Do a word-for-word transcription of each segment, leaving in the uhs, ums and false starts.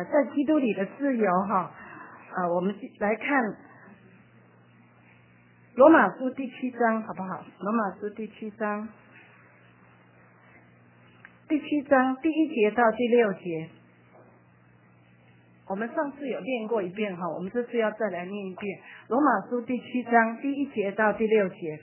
在基督里的自由哈，呃，我们来看罗马书第七章好不好？罗马书第七章，第七章第一节到第六节，我们上次有念过一遍哈，我们这次要再来念一遍。罗马书第七章第一节到第六节。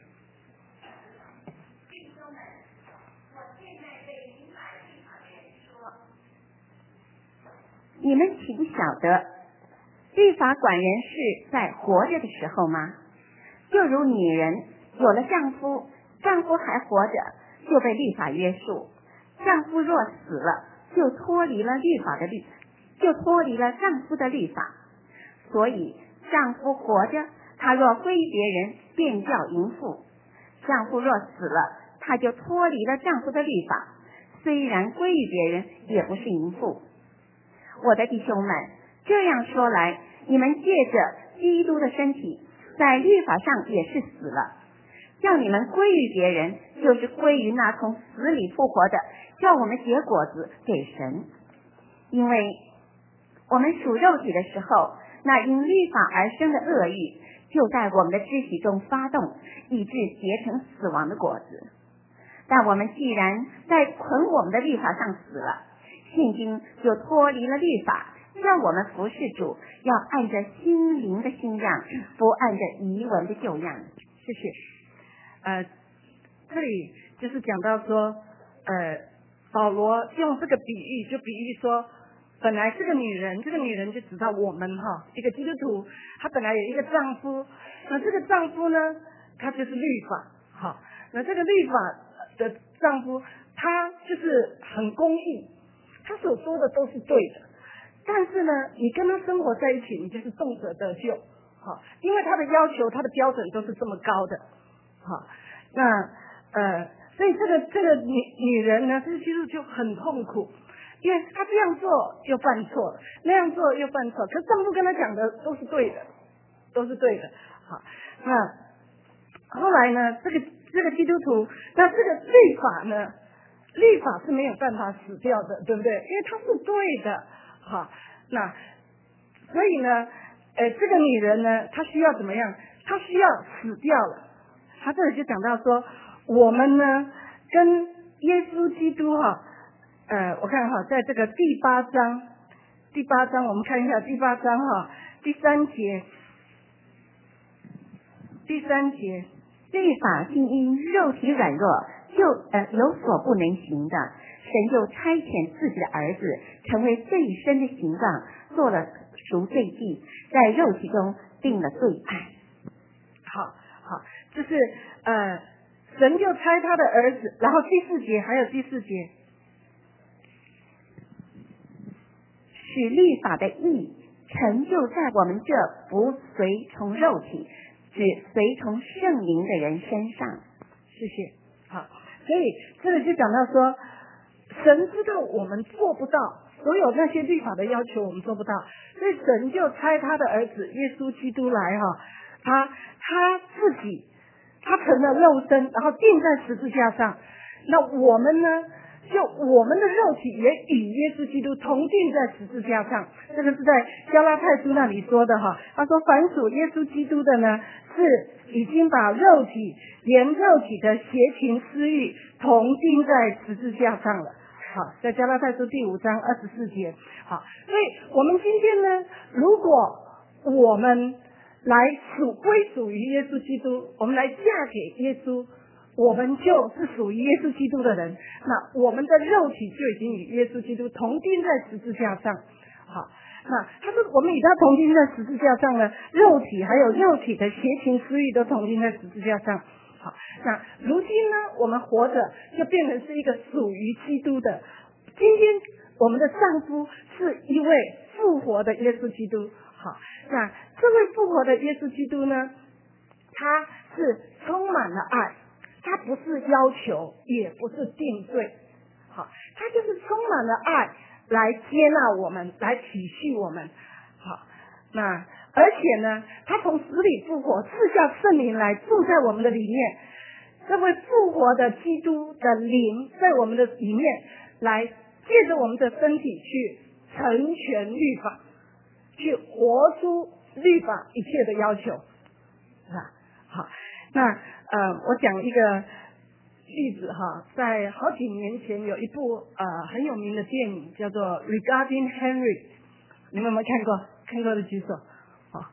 你们岂不晓得，律法管人事在活着的时候吗？就如女人有了丈夫，丈夫还活着，就被律法约束；丈夫若死了，就脱离了律法的律，就脱离了丈夫的律法。所以丈夫活着，他若归于别人，便叫淫妇；丈夫若死了，他就脱离了丈夫的律法，虽然归于别人，也不是淫妇。我的弟兄们，这样说来，你们借着基督的身体，在律法上也是死了，叫你们归于别人，就是归于那从死里复活的，叫我们结果子给神。因为我们属肉体的时候，那因律法而生的恶欲，就在我们的肢体中发动，以致结成死亡的果子。但我们既然在捆我们的律法上死了，现今就脱离了律法，让我们服侍主，要按着心灵的新样，不按着遗文的旧样。 谢谢。呃，这里就是讲到说，呃，保罗用这个比喻，就比喻说，本来这个女人，这个女人就指到我们哈，一个基督徒，她本来有一个丈夫，那这个丈夫呢，他就是律法，好，那这个律法的丈夫，他就是很公义。他所说的都是对的，但是呢，你跟他生活在一起，你就是动辄得救，好，因为他的要求、他的标准都是这么高的，好，那呃，所以这个这个女女人呢，这其实就很痛苦，因为她这样做又犯错，那样做又犯错，可是丈夫跟她讲的都是对的，都是对的，好，那后来呢，这个这个基督徒，那这个律法呢？律法是没有办法死掉的，对不对？因为它是对的，好，那所以呢，呃，这个女人呢，她需要怎么样？她需要死掉了。她这里就讲到说，我们呢跟耶稣基督哈，呃，我看哈，在这个第八章，第八章我们看一下第八章哈，第三节，第三节， 律法竟因肉体软弱。就呃有所不能行的，神就差遣自己的儿子成为最深的形状，做了赎罪祭，在肉体中定了罪案。 好好，就是呃神就差他的儿子，然后第四节还有第四节， 使律法的义成就在我们这不随从肉体，只随从圣灵的人身上。 谢谢。好。所以这里就讲到说，神知道我们做不到所有那些律法的要求，我们做不到，所以神就差他的儿子耶稣基督来哈，他他自己他成了肉身，然后钉在十字架上。那我们呢，就我们的肉体也与耶稣基督同钉在十字架上。这个是在加拉太书那里说的哈，他说凡属耶稣基督的呢，是已经把肉体连肉体的邪情私欲同钉在十字架上了。好，在加拉太书第五章二十四节。好，所以我们今天呢，如果我们来属归属于耶稣基督，我们来嫁给耶稣，我们就是属于耶稣基督的人，那我们的肉体就已经与耶稣基督同钉在十字架上。好，那他说我们与他同钉在十字架上呢，肉体还有肉体的邪情私欲都同钉在十字架上。好，那如今呢，我们活着就变成是一个属于基督的。今天我们的丈夫是一位复活的耶稣基督。好，那这位复活的耶稣基督呢，他是充满了爱，他不是要求，也不是定罪。好，他就是充满了爱来接纳我们，来体恤我们。好，那而且呢，他从死里复活，赐下圣灵来住在我们的里面。这位复活的基督的灵在我们的里面，来借着我们的身体去成全律法，去活出律法一切的要求，是吧？好，那呃，我讲一个例子哈，在好几年前有一部呃很有名的电影叫做《Regarding Henry》，你们有没有看过？看过的举手。好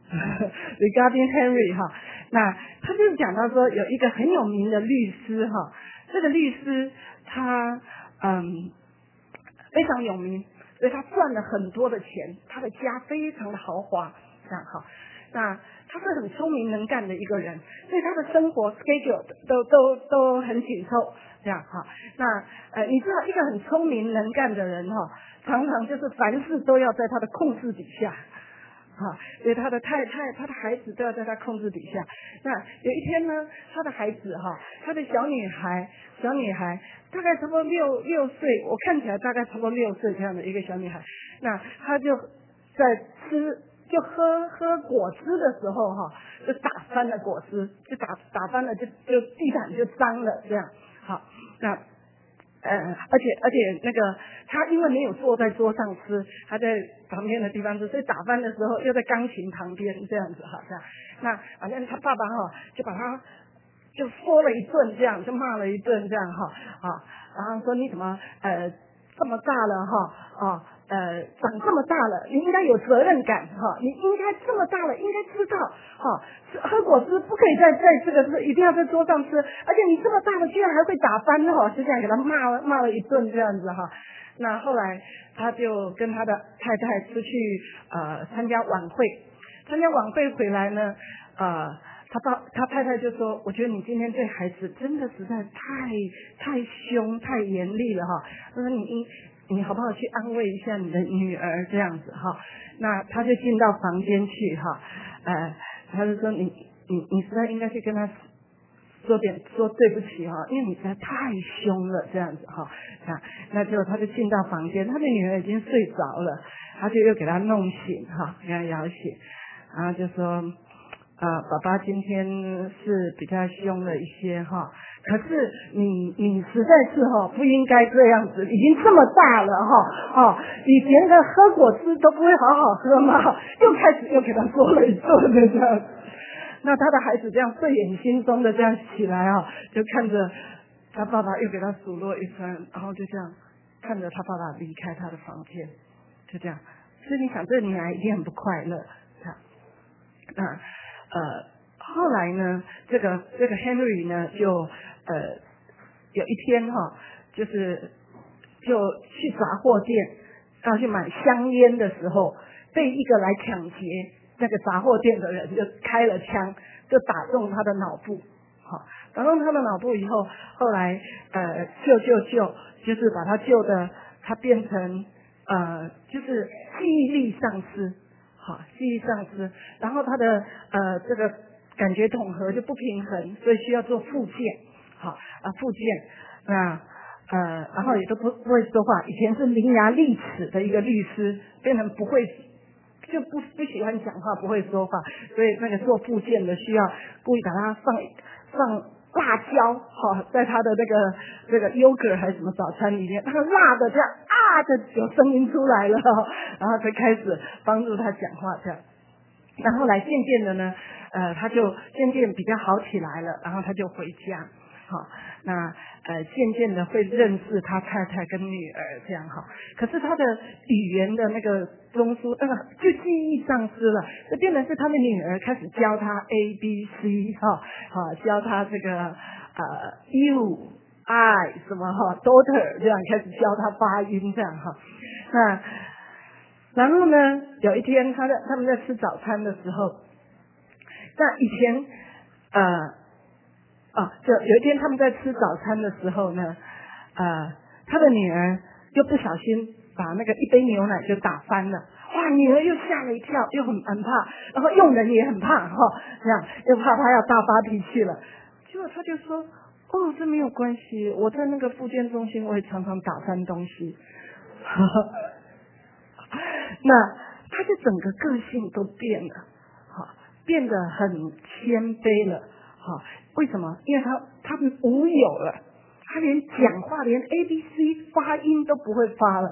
，Regarding Henry 哈，那他就是讲到说有一个很有名的律师哈，这个律师他嗯非常有名，所以他赚了很多的钱，他的家非常的豪华，这样哈。那他是很聪明能干的一个人，所以他的生活 schedule 都都都很紧凑，这样哈。那呃，你知道一个很聪明能干的人哈，常常就是凡事都要在他的控制底下。哈，所以他的太太、他的孩子都要在他控制底下。那有一天呢，他的孩子哈，他的小女孩，小女孩大概差不多六六岁，我看起来大概差不多六岁这样的一个小女孩。那她就在吃，就喝喝果汁的时候哈，就打翻了果汁，就打打翻了，就就地板就脏了这样。好，那。呃，而且而且那个他因为没有坐在桌上吃，他在旁边的地方吃，所以打翻的时候又在钢琴旁边这样子哈，这样。那反正他爸爸哈就把他就说了一顿，这样就骂了一顿这样哈啊，然后说你怎么呃这么大了哈啊呃长这么大了，你应该有责任感哈，你应该这么大了应该知道哈。喝果汁不可以在在这个是一定要在桌上吃，而且你这么大了居然还会打翻哈，就这样给他骂了骂了一顿这样子哈。那后来他就跟他的太太出去呃参加晚会，参加晚会回来呢，呃他爸他太太就说，我觉得你今天对孩子真的实在太太凶太严厉了哈，他说你应你好不好去安慰一下你的女儿这样子哈。那他就进到房间去哈，呃。他就说你你你实在应该去跟他说点说对不起哈，因为你实在太凶了这样子哈。那那结果他就进到房间，他的女儿已经睡着了，他就又给他弄醒哈，给他摇醒，然后就说啊、呃，爸爸今天是比较凶了一些哈，可是你你实在是哈不应该这样子，已经这么大了哈哦，以前的喝果汁都不会好好喝嘛，又开始又给他说了一顿的这样。那他的孩子这样睡眼惺忪的这样起来啊，就看着他爸爸又给他数落一番，然后就这样看着他爸爸离开他的房间，就这样。所以你想，这个女孩一定很不快乐。那呃，后来呢，这个这个 Henry 呢，就呃有一天哈、哦，就是就去杂货店要去买香烟的时候，被一个来抢劫那个杂货店的人就开了枪，就打中他的脑部。好，打中他的脑部以后，后来呃救救救，就是把他救的，他变成呃就是记忆力丧失。好，记忆丧失，然后他的呃这个感觉统合就不平衡，所以需要做复健。好啊，复健，那呃然后也都不不会说话，以前是伶牙俐齿的一个律师，变成不会就不不喜欢讲话，不会说话，所以那个做复健的需要故意把它放放。辣椒哈、哦，在他的那个这个 yogurt 还是什么早餐里面，那个辣的这样啊的有声音出来了、哦，然后才开始帮助他讲话这样。然后来渐渐的呢，呃，他就渐渐比较好起来了，然后他就回家，好、哦，那呃渐渐的会认识他太太跟女儿这样哈。可是他的语言的那个中枢，那个就记忆丧失了，就变成是他的女儿开始教他 A B C 哈、哦，好教他这个呃 you I 什么哈 daughter 这样开始教他发音这样哈。那然后呢，有一天他在他们在吃早餐的时候，那以前呃啊，就有一天他们在吃早餐的时候呢，呃，他的女儿就不小心把那个一杯牛奶就打翻了，哇，女儿又吓了一跳，又很很怕，然后佣人也很怕哈、哦，这样又怕他要大发脾气了，结果他就说，哦，这没有关系，我在那个复健中心我也常常打翻东西。那他的整个个性都变了，好，变得很谦卑了，好，为什么？因为他他无有了，他连讲话连 A B C 发音都不会发了，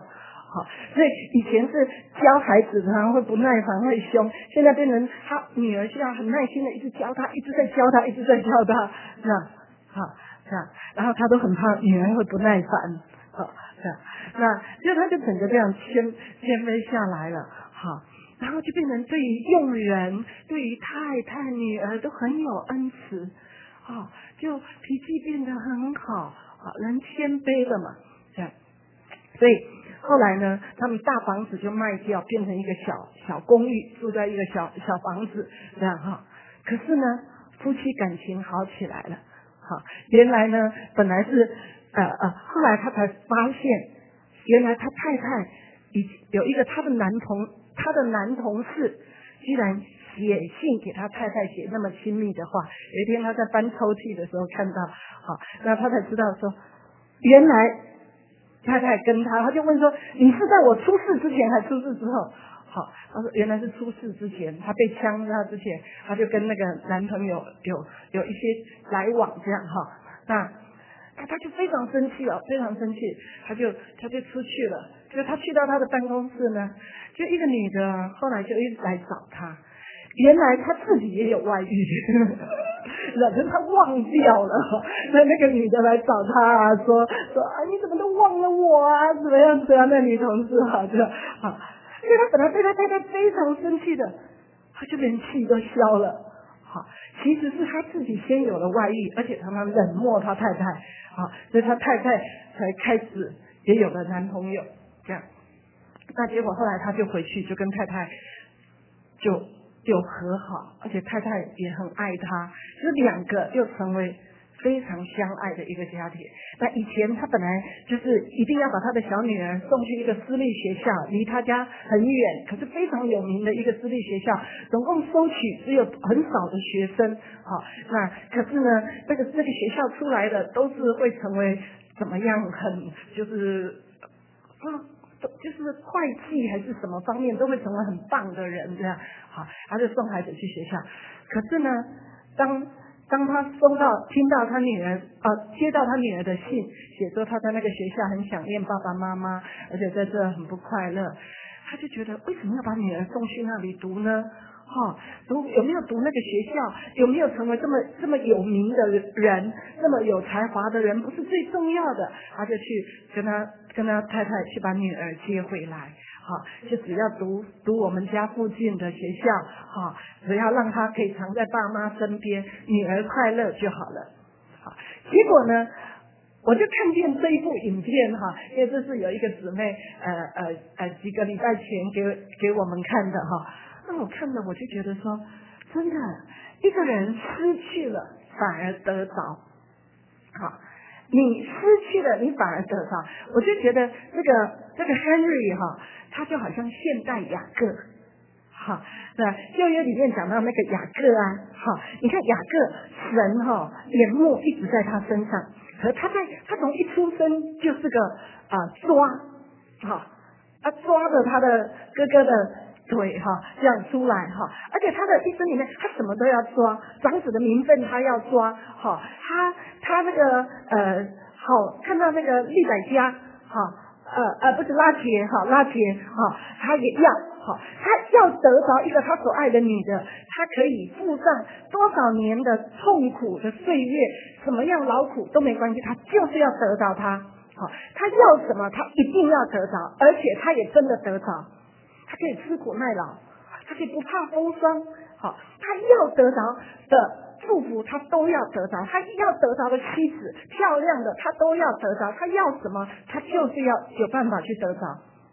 好，所以以前是教孩子常常会不耐烦会凶，现在变成他女儿需要很耐心的一直教他，一直在教他，一直在教他，这样，好，这样，然后他都很怕女儿会不耐烦，好，这样，那所以他就整个这样谦谦卑下来了，好，然后就变成对于佣人、对于太太、女儿都很有恩慈，啊，就脾气变得很好，啊，人谦卑了嘛，这样，所以后来呢，他们大房子就卖掉，变成一个小小公寓，住在一个小小房子，这样哈。可是呢，夫妻感情好起来了，好，原来呢，本来是呃呃，后来他才发现，原来他太太已有一个他的男同他的男同事，居然写信给他太太写那么亲密的话。有一天他在翻抽屉的时候看到，好，那他才知道说，原来太太跟他，他就问说，你是在我出事之前还出事之后？好，他说原来是出事之前，他被枪杀之前，他就跟那个男朋友有有一些来往这样哈。那他他就非常生气哦，非常生气，他就他就出去了。就他去到他的办公室呢，就一个女的后来就一直来找他，原来他自己也有外遇，可是他忘掉了。那那个女的来找他啊，说说啊你怎么都忘了我啊，怎么样怎么样？那女同事好这啊，所以他本来对他太太非常生气的，他就连气都消了。好，其实是他自己先有了外遇，而且常常冷漠他太太，啊，所以他太太才开始也有了男朋友，这样。那结果后来他就回去就跟太太就就和好，而且太太也很爱他，就两个又成为非常相爱的一个家庭。那以前他本来就是一定要把他的小女儿送去一个私立学校，离他家很远，可是非常有名的一个私立学校，总共收取只有很少的学生，好，那可是呢，这个这个学校出来的都是会成为怎么样，很就是嗯。就是会计还是什么方面都会成为很棒的人，这样好，他就送孩子去学校。可是呢，当当他收到听到他女儿啊、呃、接到他女儿的信，写说他在那个学校很想念爸爸妈妈，而且在这很不快乐，他就觉得为什么要把女儿送去那里读呢？哈、哦，读有没有读那个学校，有没有成为这么这么有名的人，这么有才华的人，不是最重要的。他就去跟他跟他太太去把女儿接回来，哈、哦，就只要读读我们家附近的学校，哈、哦，只要让他可以常在爸妈身边，女儿快乐就好了。好，结果呢？我就看见这一部影片哈，因为这是有一个姊妹呃呃呃几个礼拜前给给我们看的哈。那我看了我就觉得说，真的一个人失去了反而得着，好，你失去了你反而得着，我就觉得这个这个 Henry 哈，他就好像现代雅各，好，那旧约里面讲到那个雅各啊，好，你看雅各神哈眼目一直在他身上，可他在他从一出生就是个啊、呃、抓，好，他抓着他的哥哥的腿哈，这样出来哈，而且他的一生里面，他什么都要抓，长子的名分他要抓，哈，他他那个呃，好看到那个利百加，哈，呃呃不是拉结哈，拉结哈，他也要，哈，他要得着一个他所爱的女的，他可以付上多少年的痛苦的岁月，什么样劳苦都没关系，他就是要得着他，好，他要什么他一定要得着，而且他也真的得着。他可以吃苦耐劳，他可以不怕风霜，好，他要得着的祝福他都要得着，他要得着的妻子漂亮的他都要得着，他要什么他就是要有办法去得着。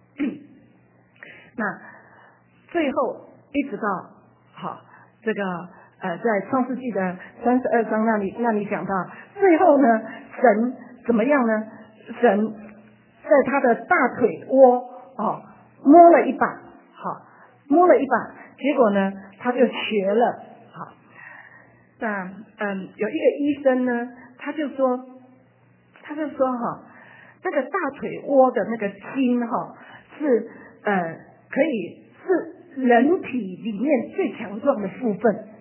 那最后一直到好这个呃在创世纪的三十二章那里那里讲到，最后呢神怎么样呢？神在他的大腿窝哦摸了一把，好，摸了一把，结果呢，他就瘸了，好。那嗯，有一个医生呢，他就说，他就说哈，那个大腿窝的那个筋哈，是呃可以是人体里面最强壮的部分，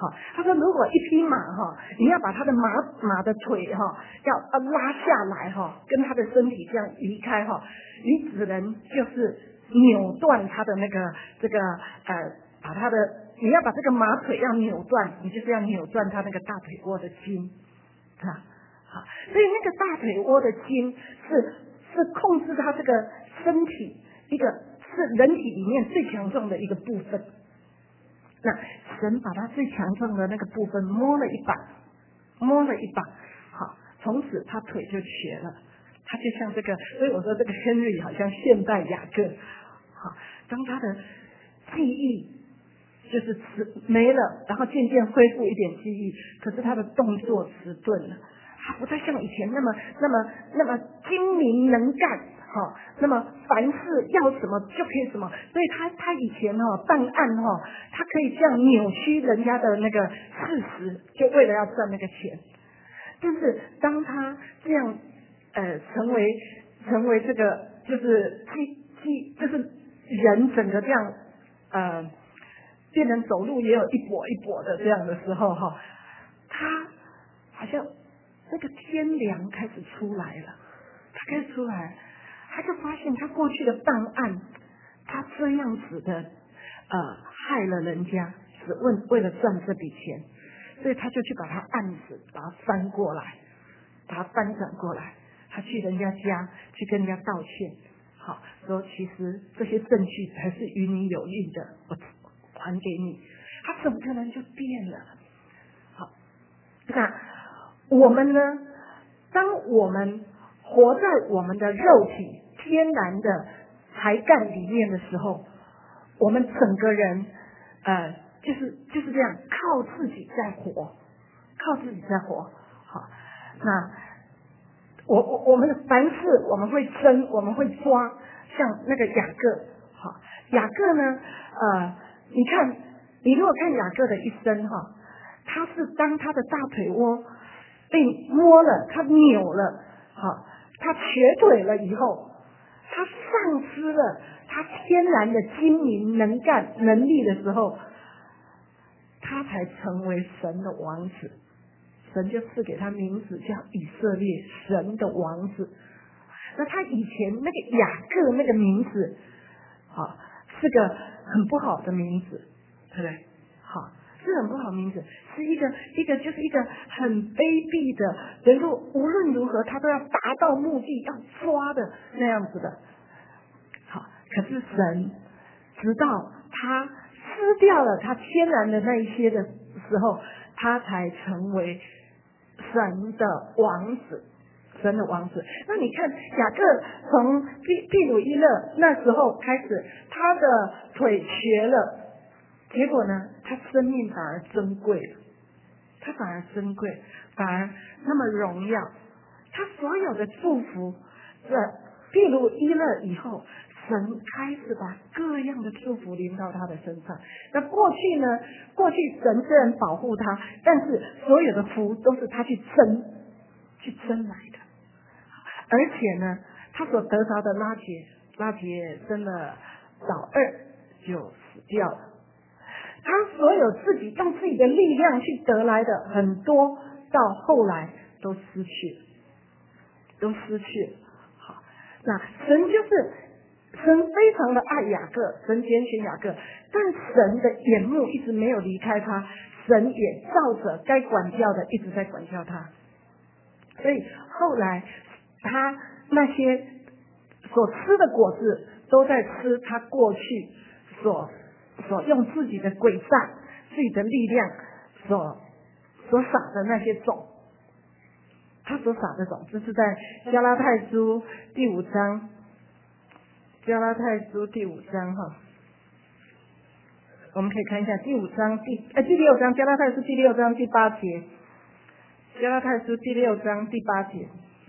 好，他说如果一匹马哈，你要把他的马马的腿哈，要要拉下来哈，跟他的身体这样离开哈，你只能就是扭断他的那个这个呃，把他的你要把这个马腿要扭断，你就是要扭断他那个大腿窝的筋，是吧？好，所以那个大腿窝的筋是是控制他这个身体一个是人体里面最强壮的一个部分。那神把他最强壮的那个部分摸了一把，摸了一把，好，从此他腿就瘸了。他就像这个，所以我说这个 Henry 好像现代雅各。好，当他的记忆就是迟没了，然后渐渐恢复一点记忆，可是他的动作迟钝了，他不再像以前那么那么那么精明能干。好，那么凡事要什么就可以什么，所以他他以前哈、哦、办案哈、哦，他可以这样扭曲人家的那个事实，就为了要赚那个钱。但是当他这样呃成为成为这个就是基基就是人整个这样呃变成走路也有一跛一跛的这样的时候哈，他好像那个天良开始出来了，他开始出来。他就发现他过去的办案，他这样子的呃害了人家，只为为了赚这笔钱，所以他就去把他案子把它翻过来，把它翻转过来，他去人家家去跟人家道歉，好说其实这些证据才是与你有利的，我还给你，他怎么可能就变了？好，那我们呢？当我们活在我们的肉体天然的才干里面的时候，我们整个人呃就是就是这样靠自己在活，靠自己在活。好，那我我我们凡事我们会争，我们会抓，像那个雅各，好，雅各呢呃你看你如果看雅各的一生哈，他是当他的大腿窝被摸了，他扭了，好。他瘸腿了以后，他丧失了他天然的精明能干能力的时候，他才成为神的王子。神就赐给他名字叫以色列，神的王子。那他以前那个雅各那个名字，啊，是个很不好的名字，对不对？好。是很不好名字，是一个一个就是一个很卑鄙的，人说无论如何他都要达到目的要抓的那样子的。好，可是神直到他失掉了他天然的那一些的时候，他才成为神的王子，神的王子。那你看雅各从毗毗鲁伊勒那时候开始，他的腿瘸了。结果呢，他生命反而珍贵了，他反而珍贵，反而那么荣耀。他所有的祝福，在毗鲁伊勒以后，神开始把各样的祝福临到他的身上。那过去呢，过去神虽然保护他，但是所有的福都是他去争，去争来的。而且呢，他所得着的拉结，拉结生了老二就死掉了。他所有自己用自己的力量去得来的很多，到后来都失去了，都失去了。好，那神就是神非常的爱雅各，神拣选雅各，但神的眼目一直没有离开他，神也照着该管教的一直在管教他。所以后来他那些所吃的果子，都在吃他过去所。所用自己的诡诈、自己的力量所所撒的那些种，他所撒的种，这是在加拉太书第五章，加拉太书第五章哈，我们可以看一下第五章第呃第六章，加拉太书第六章第八节，加拉太书第六章第八节，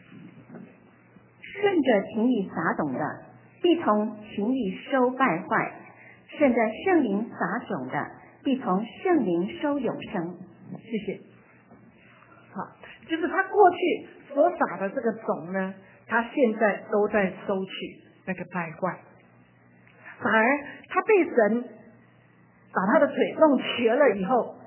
顺着情理撒种的，必从情理收败坏。顺着圣灵撒种的，必从圣灵收永生。 谢谢。好，就是他过去所撒的这个种呢，他现在都在收取那个败坏，反而他被神把他的腿弄瘸了以后，他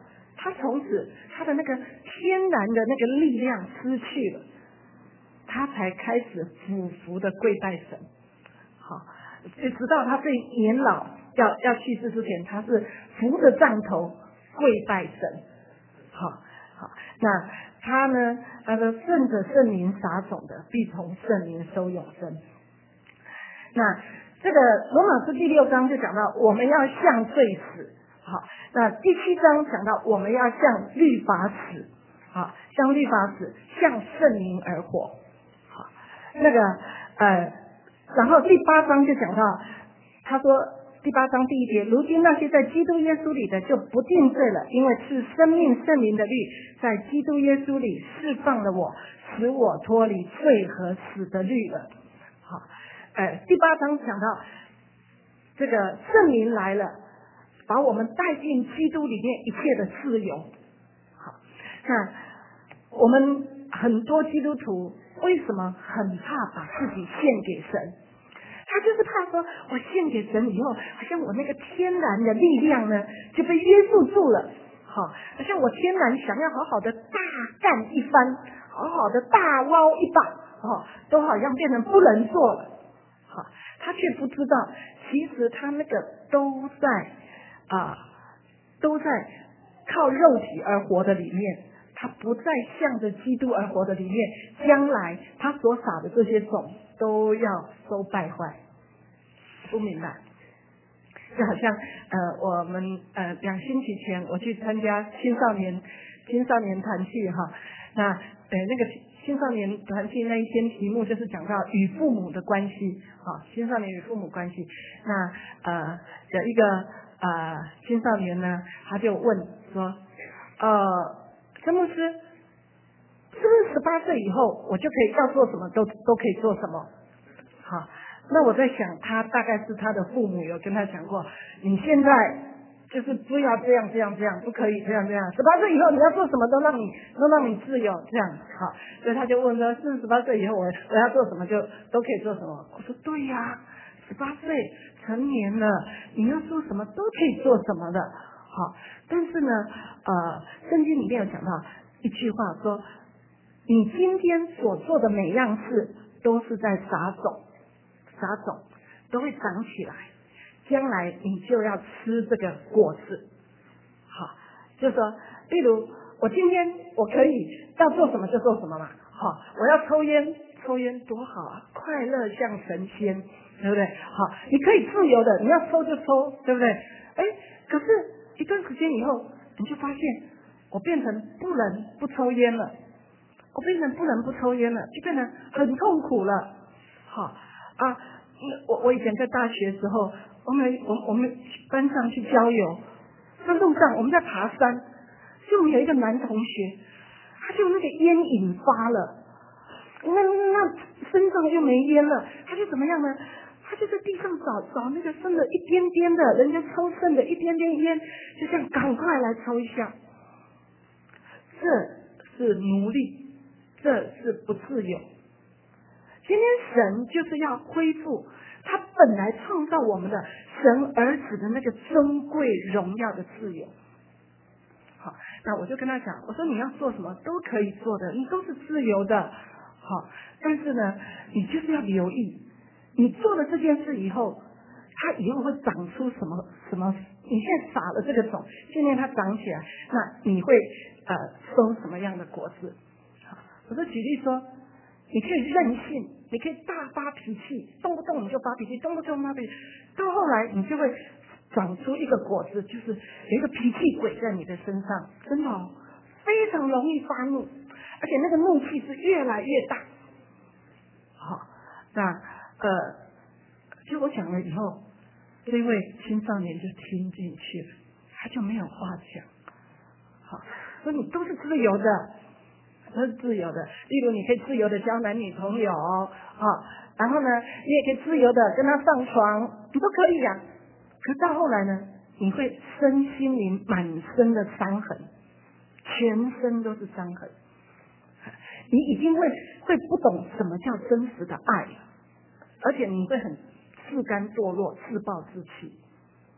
他从此他的那个天然的那个力量失去了，他才开始俯伏的跪拜神。好，直到他最年老要要去世之前，他是扶着杖头跪拜神。好，好，那他呢？他说：“顺着圣灵撒种的，必从圣灵收永生。”那这个罗马书第六章就讲到，我们要向罪死。好，那第七章讲到我们要向律法死。好，向律法死，向圣灵而活。好，那个呃，然后第八章就讲到，他说第八章第一节，如今那些在基督耶稣里的就不定罪了，因为是生命圣灵的律在基督耶稣里释放了我，使我脱离罪和死的律了。好，呃，第八章讲到这个圣灵来了，把我们带进基督里面一切的自由。好，那我们很多基督徒为什么很怕把自己献给神？他就是怕说，我献给神以后，好像我那个天然的力量呢就被约束住了。好，好像我天然想要好好的大干一番，好好的大捞一把，哦，都好像变成不能做了。好，他却不知道，其实他那个都在啊、呃，都在靠肉体而活的里面，他不再向着基督而活的里面，将来他所撒的这些种都要收败坏。不明白？就好像呃，我们呃两星期前我去参加青少年青少年团契哈，那呃那个青少年团契那一天题目就是讲到与父母的关系啊，青少年与父母关系。那呃有一个呃青少年呢，他就问说，呃，曾牧师，是不是十八岁以后我就可以要做什么都都可以做什么？好。那我在想，他大概是他的父母有跟他讲过，你现在就是不要这样这样这样，不可以这样这样。十八岁以后你要做什么都让你都让你自由，这样好。所以他就问说，是十八岁以后我我要做什么就都可以做什么？我说对呀、啊，十八岁成年了，你要做什么都可以做什么的。好，但是呢，呃，圣经里面有讲到一句话说，你今天所做的每样事都是在撒种。撒种都会长起来，将来你就要吃这个果子。好，就说，例如我今天我可以要做什么就做什么嘛。好，我要抽烟，抽烟多好啊，快乐像神仙，对不对？好，你可以自由的，你要抽就抽，对不对？哎，可是一段时间以后，你就发现我变成不能不抽烟了，我变成不能不抽烟了，就变得很痛苦了。好。啊，我我以前在大学的时候，我们我我们班上去郊游，在路上我们在爬山，就我们有一个男同学，他就那个烟瘾发了，那那身上又没烟了，他就怎么样呢？他就在地上找找那个剩了一点点的，人家抽剩的一点点烟，就这样赶快来抽一下。这是奴隶，这是不自由。今天神就是要恢复他本来创造我们的神儿子的那个尊贵荣耀的自由。好，那我就跟他讲，我说你要做什么都可以做的，你都是自由的。好，但是呢，你就是要留意，你做了这件事以后，它以后会长出什么什么？你现在撒了这个种，今天它长起来，那你会呃收什么样的果子？好，我说举例说。你可以任性，你可以大发脾气，动不动你就发脾气，动不动发脾气，到后来你就会长出一个果子，就是有一个脾气鬼在你的身上，真的哦，非常容易发怒，而且那个怒气是越来越大。好，那呃，其实我讲了以后，这位青少年就听进去了，他就没有话讲。好，所以你都是自由的。都是自由的，例如你可以自由的交男女朋友啊，然后呢，你也可以自由的跟他上床，你都可以呀、啊。可到后来呢，你会身心灵满身的伤痕，全身都是伤痕，你已经会会不懂什么叫真实的爱，而且你会很自甘堕落、自暴自弃。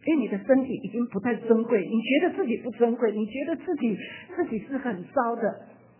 因为你的身体已经不太尊贵，你觉得自己不尊贵，你觉得自己自己是很糟的，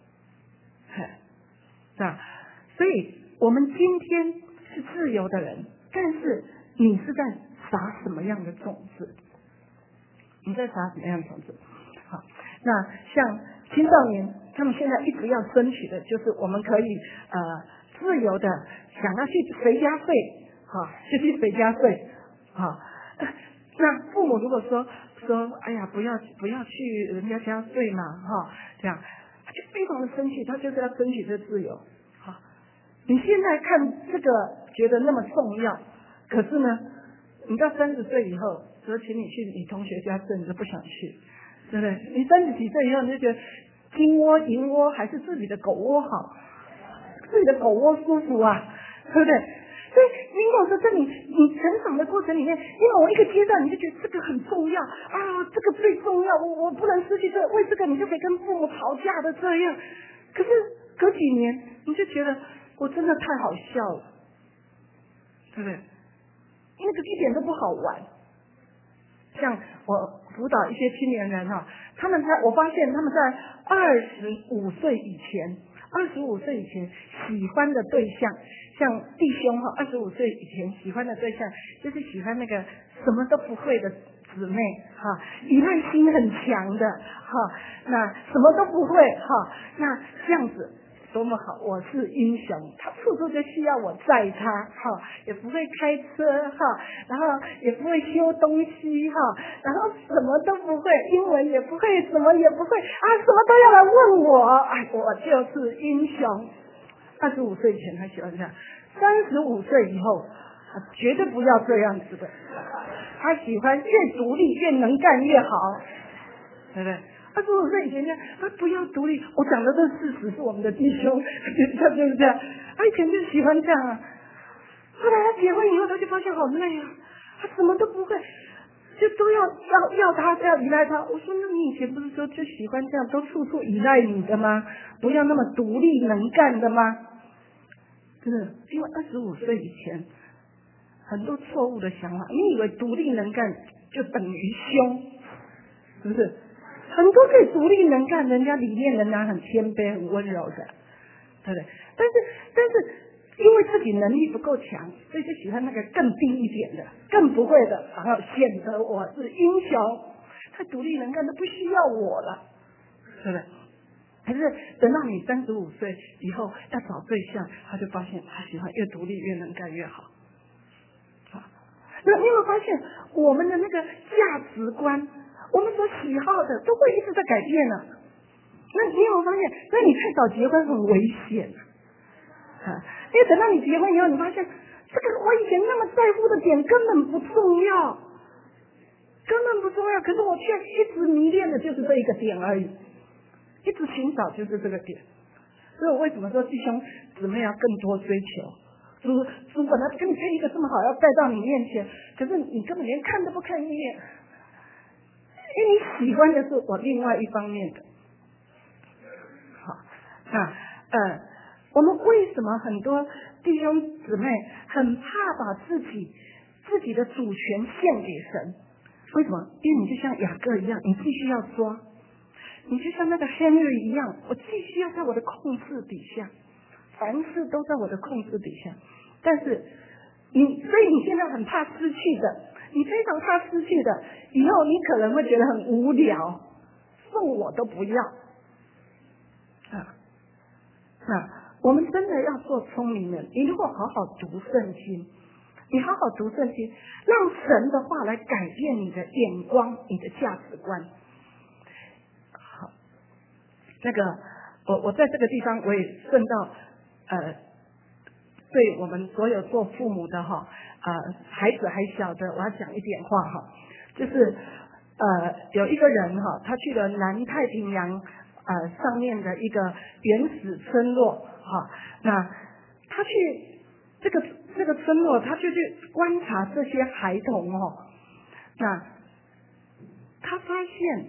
是吧？所以我们今天是自由的人，但是你是在撒什么样的种子？你在撒什么样的种子？好，那像青少年，他们现在一直要争取的就是我们可以呃自由的想要去随家睡，哈，就去随家睡，哈。那父母如果说说，哎呀，不要不要去人家家睡嘛，哈，这样他就非常的生气，他就是要争取这自由，哈。你现在看这个觉得那么重要，可是呢，你到三十岁以后，说请你去你同学家睡，你就不想去，对不对？你三十几岁以后，你就觉得金窝银窝还是自己的狗窝好，自己的狗窝舒服啊，对不对？所以你有时候在你你成长的过程里面，因为我一个阶段你就觉得这个很重要啊，这个最重要，我我不能失去这个，为这个你就可以跟父母吵架的这样。可是隔几年你就觉得我真的太好笑了，对不对？那个一点都不好玩。像我辅导一些青年人哈，他们在我发现他们在二十五岁以前，二十五岁以前喜欢的对象，像弟兄哈，二十五岁以前喜欢的对象就是喜欢那个什么都不会的姊妹哈，依赖心很强的哈，那什么都不会哈，那这样子多么好，我是英雄，他处处就需要我载他哈，也不会开车哈，然后也不会修东西哈，然后什么都不会，英文也不会，什么也不会啊，什么都要来问我，哎，我就是英雄。二十五岁以前他喜欢这样，三十五岁以后他绝对不要这样子的，他喜欢越独立越能干越好，对不对？二十五岁以前呢，他不要独立。我讲的这事实是我们的弟兄，他就是这样。他以前就喜欢这样啊。后来他结婚以后，他就发现好累啊，他什么都不会，就都要要要他，要依赖他。我说，那你以前不是说就喜欢这样，都处处依赖你的吗？不要那么独立能干的吗？真的，因为二十五岁以前很多错误的想法，你以为独立能干就等于凶，是不是？很多可以独立能干，人家里面仍然很谦卑、很温柔的，对不对？但是，但是因为自己能力不够强，所以就喜欢那个更低一点的、更不会的，然后显得我是英雄。他独立能干都不需要我了，对不对？还是等到你三十五岁以后要找对象，他就发现他喜欢越独立越能干越好。啊，那你有没有发现我们的那个价值观？我们所喜好的都会一直在改变呢、啊。那你有没有发现？那你太早结婚很危险啊！因为等到你结婚以后，你发现这个我以前那么在乎的点根本不重要，根本不重要。可是我却一直迷恋的就是这一个点而已，一直寻找就是这个点。所以我为什么说弟兄姊妹要更多追求？主主本来跟你配一个这么好，要带到你面前，可是你根本连看都不看一眼。因为你喜欢的是我另外一方面的，好，那呃，我们为什么很多弟兄姊妹很怕把自己自己的主权献给神？为什么？因为你就像雅各一样，你必须要抓，你就像那个 Henry 一样，我必须要在我的控制底下，凡事都在我的控制底下。但是你，所以你现在很怕失去的。你非常怕失去的，以后你可能会觉得很无聊，送我都不要啊！那我们真的要做聪明人。你如果好好读圣经，你好好读圣经，让神的话来改变你的眼光、你的价值观。好，那个我我在这个地方我也顺道呃，对我们所有做父母的哈。呃，孩子还小的，我要讲一点话哈，就是呃，有一个人哈，他去了南太平洋呃上面的一个原始村落哈，那他去这个这个村落，他就去观察这些孩童哦，那他发现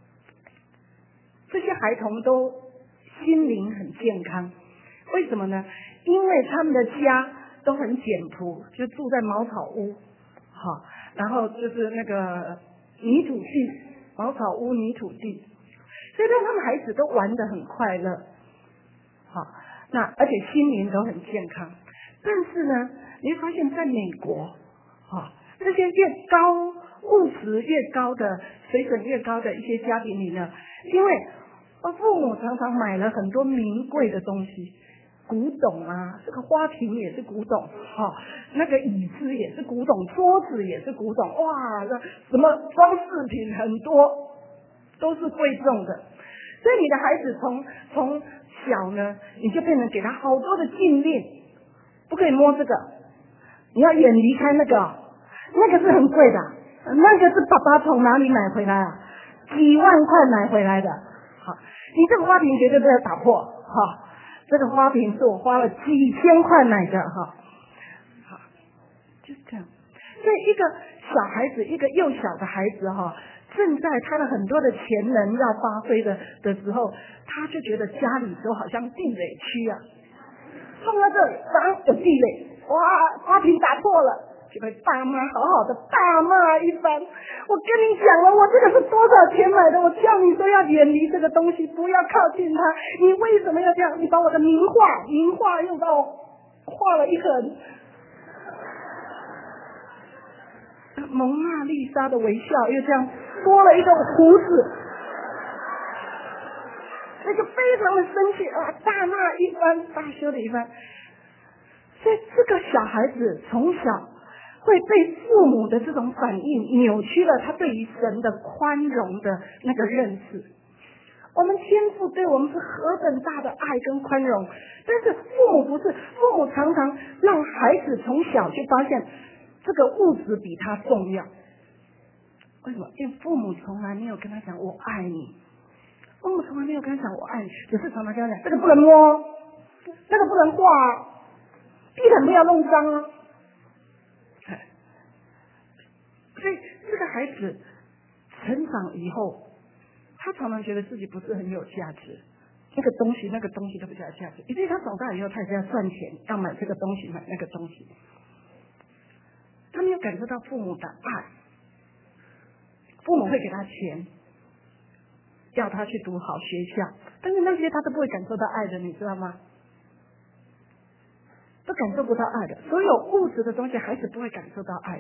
这些孩童都心灵很健康，为什么呢？因为他们的家都很简朴，就住在茅草屋，好， 然后就是那个泥土地，茅草屋泥土地，所以让他们孩子都玩得很快乐，好，那而且心灵都很健康。但是呢，你会发现在美国，啊，这些越高物质越高的水准越高的一些家庭里呢，因为父母常常买了很多名贵的东西。古董啊，这个花瓶也是古董，哈、哦，那个椅子也是古董，桌子也是古董，哇，那什么装饰品很多，都是贵重的。所以你的孩子从从小呢，你就变成给他好多的禁令，不可以摸这个，你要远离开那个，那个是很贵的，那个是爸爸从哪里买回来啊？几万块买回来的，好，你这个花瓶绝对不要打破，哈。这个花瓶是我花了几千块买的哈，好，就是这样。所以一个小孩子，一个幼小的孩子哈，正在他的很多的潜能要发挥的的时候，他就觉得家里都好像地雷区啊，放在这里，当有地雷，哇，花瓶打破了。就被爸妈好好的大骂一番。我跟你讲了，我这个是多少钱买的？我叫你说要远离这个东西，不要靠近它。你为什么要这样？你把我的名画，名画又把我画了一横。蒙娜丽莎的微笑又这样多了一个胡子，那就非常的生气啊，大骂一番，大说了一番。所以这个小孩子从小会被父母的这种反应扭曲了他对于神的宽容的那个认识。我们天父对我们是何等大的爱跟宽容，但是父母不是，父母常常让孩子从小就发现这个物质比他重要。为什么？因为父母从来没有跟他讲我爱你，父母从来没有跟他讲我爱你，只是常常跟他讲这个不能摸，这个不能画，地毯不要弄脏啊。所以这个孩子成长以后，他常常觉得自己不是很有价值，那个东西那个东西都不叫价值，以至于他长大以后，他也是要赚钱，要买这个东西买那个东西。他没有感受到父母的爱，父母会给他钱，叫他去读好学校，但是那些他都不会感受到爱的，你知道吗？都感受不到爱的，所有物质的东西，孩子不会感受到爱的。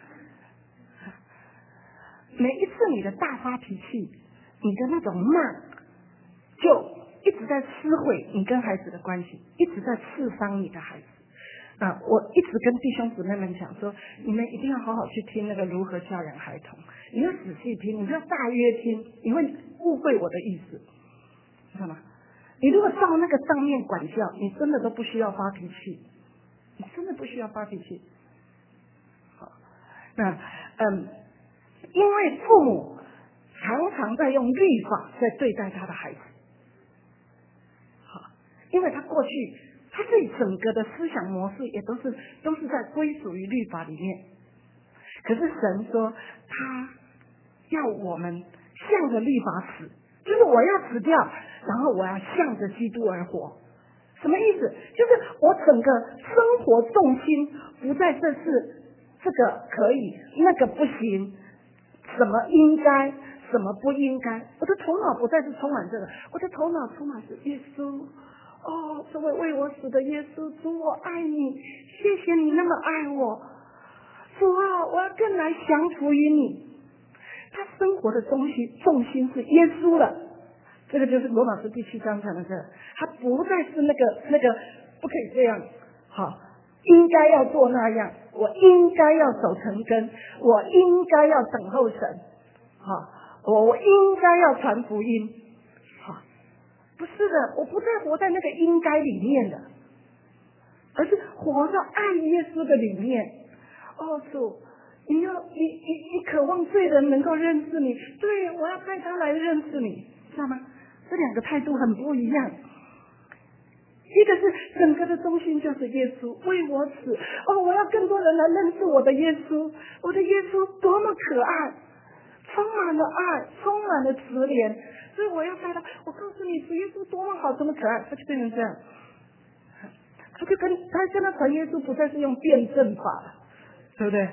每一次你的大发脾气，你的那种骂，就一直在撕毁你跟孩子的关系，一直在刺伤你的孩子。啊，我一直跟弟兄姊妹们讲说，你们一定要好好去听那个如何教养孩童，你要仔细听，你要大约听，你会误会我的意思，知道吗？你如果照那个上面管教，你真的都不需要发脾气，你真的不需要发脾气。好，那嗯，因为父母常常在用律法在对待他的孩子，好，因为他过去他对整个的思想模式也都是都是在归属于律法里面，可是神说他要我们向着律法死，就是我要死掉，然后我要向着基督而活。什么意思？就是我整个生活重心不在这是这个可以，那个不行，什么应该，什么不应该，我的头脑不再是充满这个，我的头脑充满是耶稣。哦，这位为我死的耶稣，主我爱你，谢谢你那么爱我，主啊，我要更来降服于你。他生活的重心重心是耶稣了，这个就是罗马书第七章讲的这个，他不再是那个那个不可以这样，好，应该要做那样，我应该要守成根，我应该要等候神，好，我我应该要传福音，好，不是的，我不再活在那个应该里面的，而是活在爱耶稣的里面。哦，主，你要你你你渴望罪人能够认识你，对，我要带他来认识你，知道吗？这两个态度很不一样。一个是整个的中心就是耶稣为我死，哦，我要更多人来认识我的耶稣，我的耶稣多么可爱，充满了爱，充满了慈怜，所以我要带他，我告诉你，主耶稣多么好，多么可爱，他就变成这样，他就跟他跟他传耶稣不再是用辩证法了，对不对？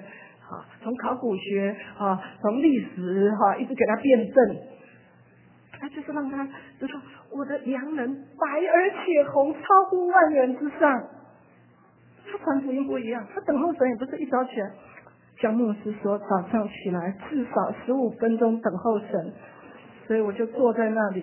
好，从考古学啊，从历史哈，一直给他辩证，他就是让他就说我的良人白而且红，超乎万人之上。他传福音不一样，他等候神也不是一早起来，像牧师说早上起来至少十五分钟等候神，所以我就坐在那里，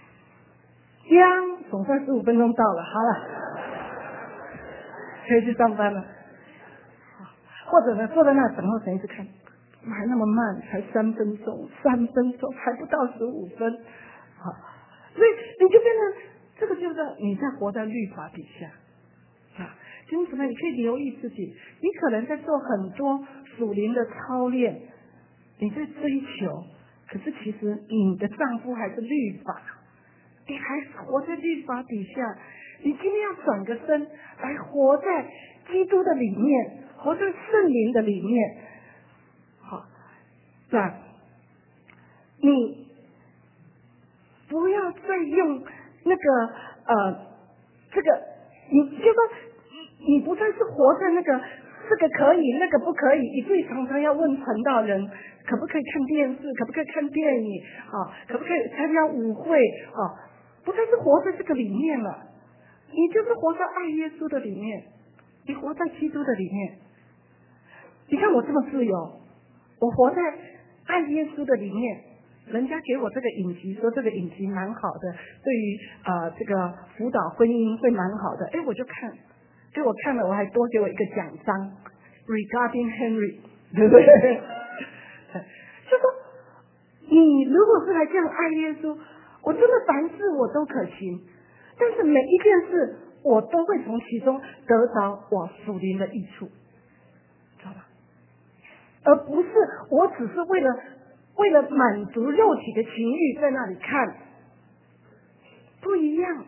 将总算十五分钟到了，好了，可以去上班了。或者呢，坐在那等候神，一直看，还那么慢，才三分钟，三分钟还不到十五分，好，所以你就变成这个，就是你在活在律法底下啊。弟兄姊妹，你可以留意自己，你可能在做很多属灵的操练，你在追求，可是其实你的丈夫还是律法，你还活在律法底下。你今天要转个身来活在基督的里面，活在圣灵的里面，好，是吧？你不要再用那个呃，这个，你就说你不再是活在那个这个可以那个不可以，以至于常常要问传道人可不可以看电视，可不可以看电影啊，可不可以参加舞会啊？不再是活在这个里面了，你就是活在爱耶稣的里面，你活在基督的里面。你看我这么自由，我活在爱耶稣的里面。人家给我这个影集，说这个影集蛮好的，对于呃这个辅导婚姻会蛮好的，哎，我就看，给我看了，我还多给我一个奖章 ，Regarding Henry， 对不对？就说你如果是来这样爱耶稣，我真的凡事我都可行，但是每一件事我都会从其中得着我属灵的益处，知道吧？而不是我只是为了为了满足肉体的情欲在那里看，不一样。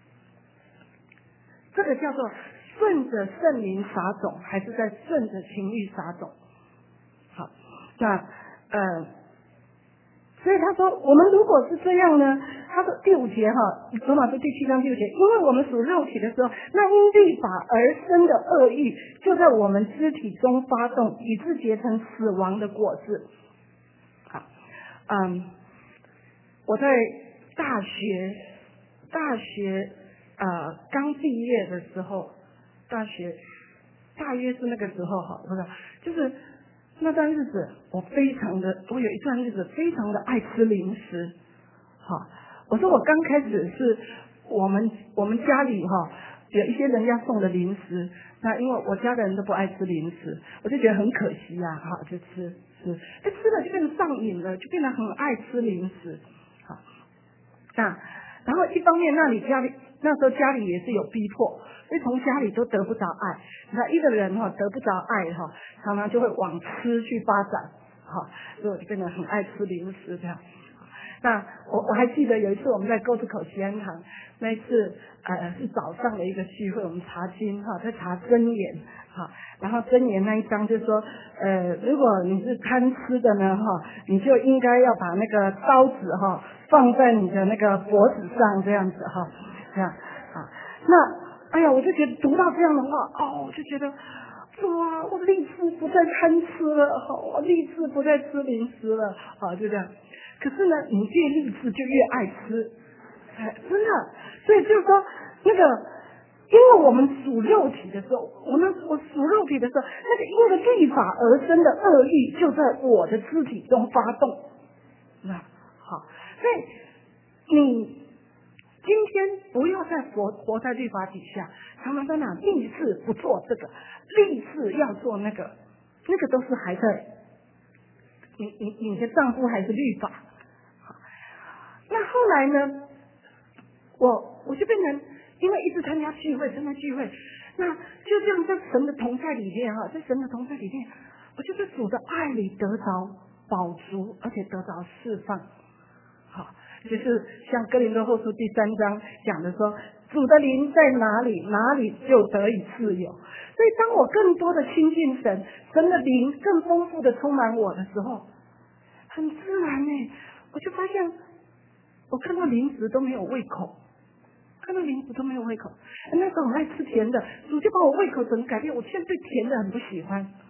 这个叫做顺着圣灵撒种，还是在顺着情欲撒种？好，那呃，所以他说，我们如果是这样呢？他说第五节哈，罗马书第七章第五节，因为我们属肉体的时候，那因律法而生的恶欲，就在我们肢体中发动，以致结成死亡的果子。好，嗯，我在大学大学呃刚毕业的时候，大学大约是那个时候哈，不是，就是那段日子，我非常的，我有一段日子非常的爱吃零食。好，我说我刚开始是我们我们家里哈有一些人家送的零食，那因为我家的人都不爱吃零食，我就觉得很可惜啊，哈，就吃吃，哎，吃了就变成上瘾了，就变得很爱吃零食。好，那然后一方面那里家里那时候家里也是有逼迫，所以从家里都得不着爱。那一个人哈得不着爱哈，常常就会往吃去发展，哈，所以我就变得很爱吃零食这样。那我我还记得有一次我们在沟子口西安堂，那一次呃是早上的一个聚会，我们查经哈，在查箴言哈，然后箴言那一章就说呃如果你是贪吃的呢哈，你就应该要把那个刀子哈放在你的那个脖子上这样子哈，这样啊，那哎呀我就觉得读到这样的话哦，我就觉得哇，我立志不再贪吃了，好，我立志不再吃零食了，好，就这样。可是呢，你越立志就越爱吃，哎，真的。所以就是说，那个，因为我们属肉体的时候，我们我属肉体的时候，那个因为律法而生的恶欲就在我的肢体中发动，那好，所以你今天不要再活活在律法底下，常常在那立志不做这个，立志要做那个，那个都是还在你你你的丈夫还是律法。那后来呢，我我就变成因为一直参加聚会，参加聚会，那就这样在神的同在里面哈，在神的同在里面，我就在主的爱里得着饱足，而且得着释放。好，就是像哥林多后书第三章讲的说，主的灵在哪里，哪里就得以自由。所以当我更多的亲近神，神的灵更丰富的充满我的时候，很自然呢，我就发现我看到零食都没有胃口，看到零食都没有胃口。那时候我爱吃甜的，主就把我胃口整个改变，我现在对甜的很不喜欢。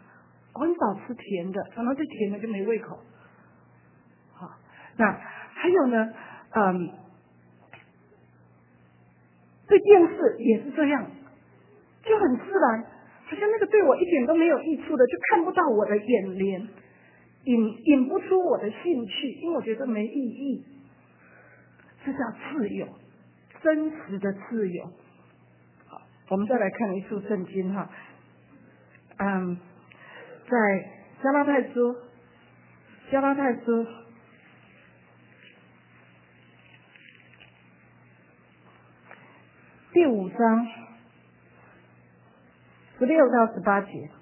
我很少吃甜的，常常对甜的就没胃口。好，那还有呢，嗯，对电视也是这样，就很自然，好像那个对我一点都没有益处的，就看不到我的眼帘，引引不出我的兴趣，因为我觉得没意义。这叫自由，真实的自由。好，我们再来看一处圣经哈，嗯，在加拉太书，加拉太书第五章十六到十八节。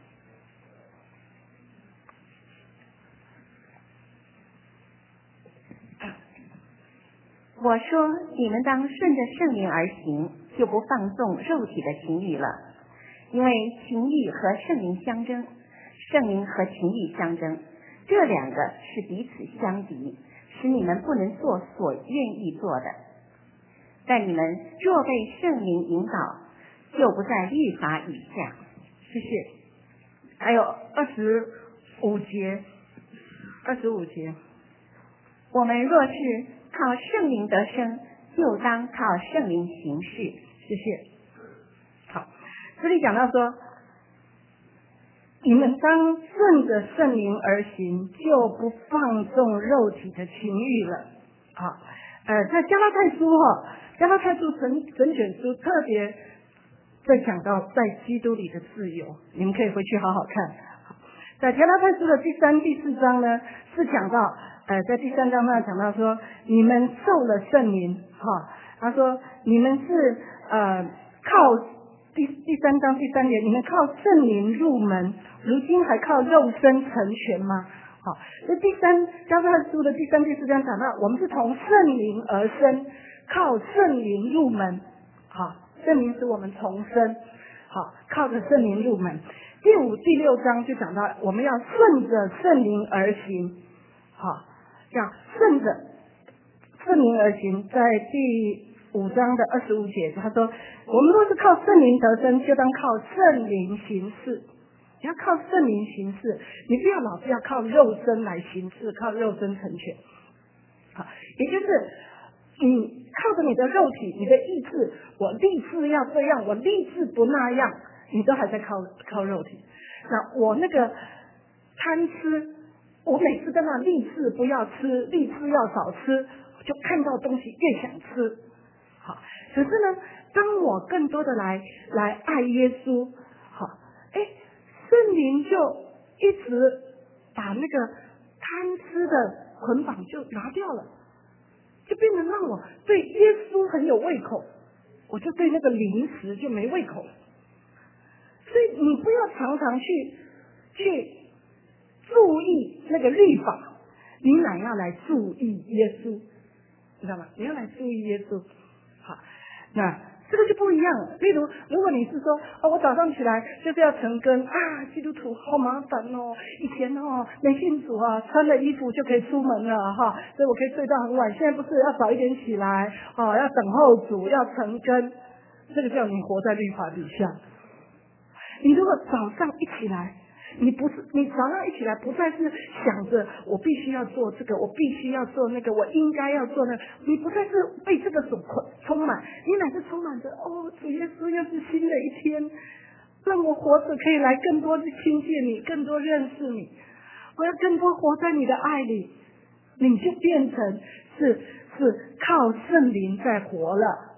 我说，你们当顺着圣灵而行，就不放纵肉体的情欲了。因为情欲和圣灵相争，圣灵和情欲相争，这两个是彼此相敌，使你们不能做所愿意做的。但你们若被圣灵引导，就不在律法以下。 谢谢。还有二十五节，二十五节， 我们若是靠圣灵得生，就当靠圣灵行事。 谢谢。好，这里讲到说，你们当顺着圣灵而行，就不放纵肉体的情欲了。好，呃，在加拉太书哈，加拉太书整整卷书特别在讲到在基督里的自由，你们可以回去好好看。在加拉太书的第三、第四章呢，是讲到，呃，在第三章那讲到说，你们受了圣灵，哈，他说你们是呃靠第第三章第三节，你们靠圣灵入门，如今还靠肉身成全吗？好，这第三加拉太书的第三、第四章讲到，我们是从圣灵而生，靠圣灵入门，好，圣灵使我们重生，好，靠着圣灵入门。第五、第六章就讲到，我们要顺着圣灵而行，好，要顺着圣灵而行。在第五章的二十五节，他说，我们若是靠圣灵得生，就当靠圣灵行事。你要靠圣灵行事，你不要老是要靠肉身来行事，靠肉身成全。好，也就是你靠着你的肉体、你的意志，我立志要这样，我立志不那样。你都还在靠靠肉体，那我那个贪吃，我每次在那立志不要吃，立志要少吃，就看到东西越想吃。好，可是呢，当我更多的来来爱耶稣，好，哎，圣灵就一直把那个贪吃的捆绑就拿掉了，就变成让我对耶稣很有胃口，我就对那个零食就没胃口了。所以你不要常常去去注意那个律法，你乃要来注意耶稣，知道吗？你要来注意耶稣。好，那这个就不一样了。例如，如果你是说，哦，我早上起来就是要晨更啊，基督徒好麻烦哦，以前哦没信主啊，穿了衣服就可以出门了哈，所以我可以睡到很晚。现在不是要早一点起来哦，要等候主，要晨更，这个叫你活在律法底下。你如果早上一起来，你不是你早上一起来不再是想着我必须要做这个，我必须要做那个，我应该要做那个，你不再是被这个所充满，你乃是充满着哦，主耶稣又是新的一天，让我活着可以来更多的亲近你，更多认识你，我要更多活在你的爱里，你就变成是是靠圣灵在活了。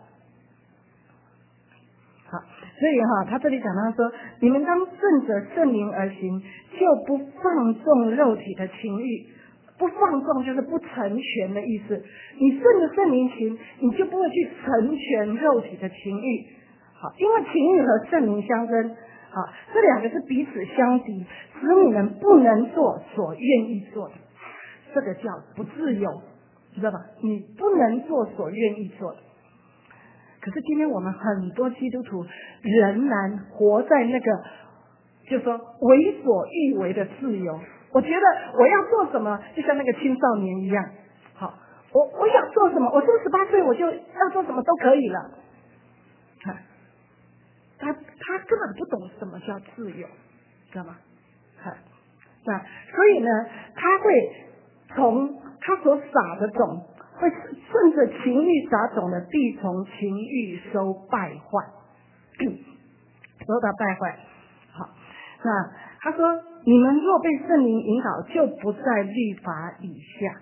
好，所以哈，他这里讲到说，你们当顺着圣灵而行，就不放纵肉体的情欲。不放纵就是不成全的意思。你顺着圣灵行，你就不会去成全肉体的情欲。好，因为情欲和圣灵相争，好，这两个是彼此相敌，使你们不能做所愿意做的。这个叫不自由，知道吧？你不能做所愿意做的。可是今天我们很多基督徒仍然活在那个就是说为所欲为的自由。我觉得我要做什么就像那个青少年一样，好，我我想做什么，我说十八岁我就要做什么都可以了。他他他根本不懂什么叫自由，知道吗？ 那所以呢，他会从他所撒的种，会顺着情欲撒种的，必从情欲收败坏，收到败坏。好，那他说，你们若被圣灵引导，就不在律法以下。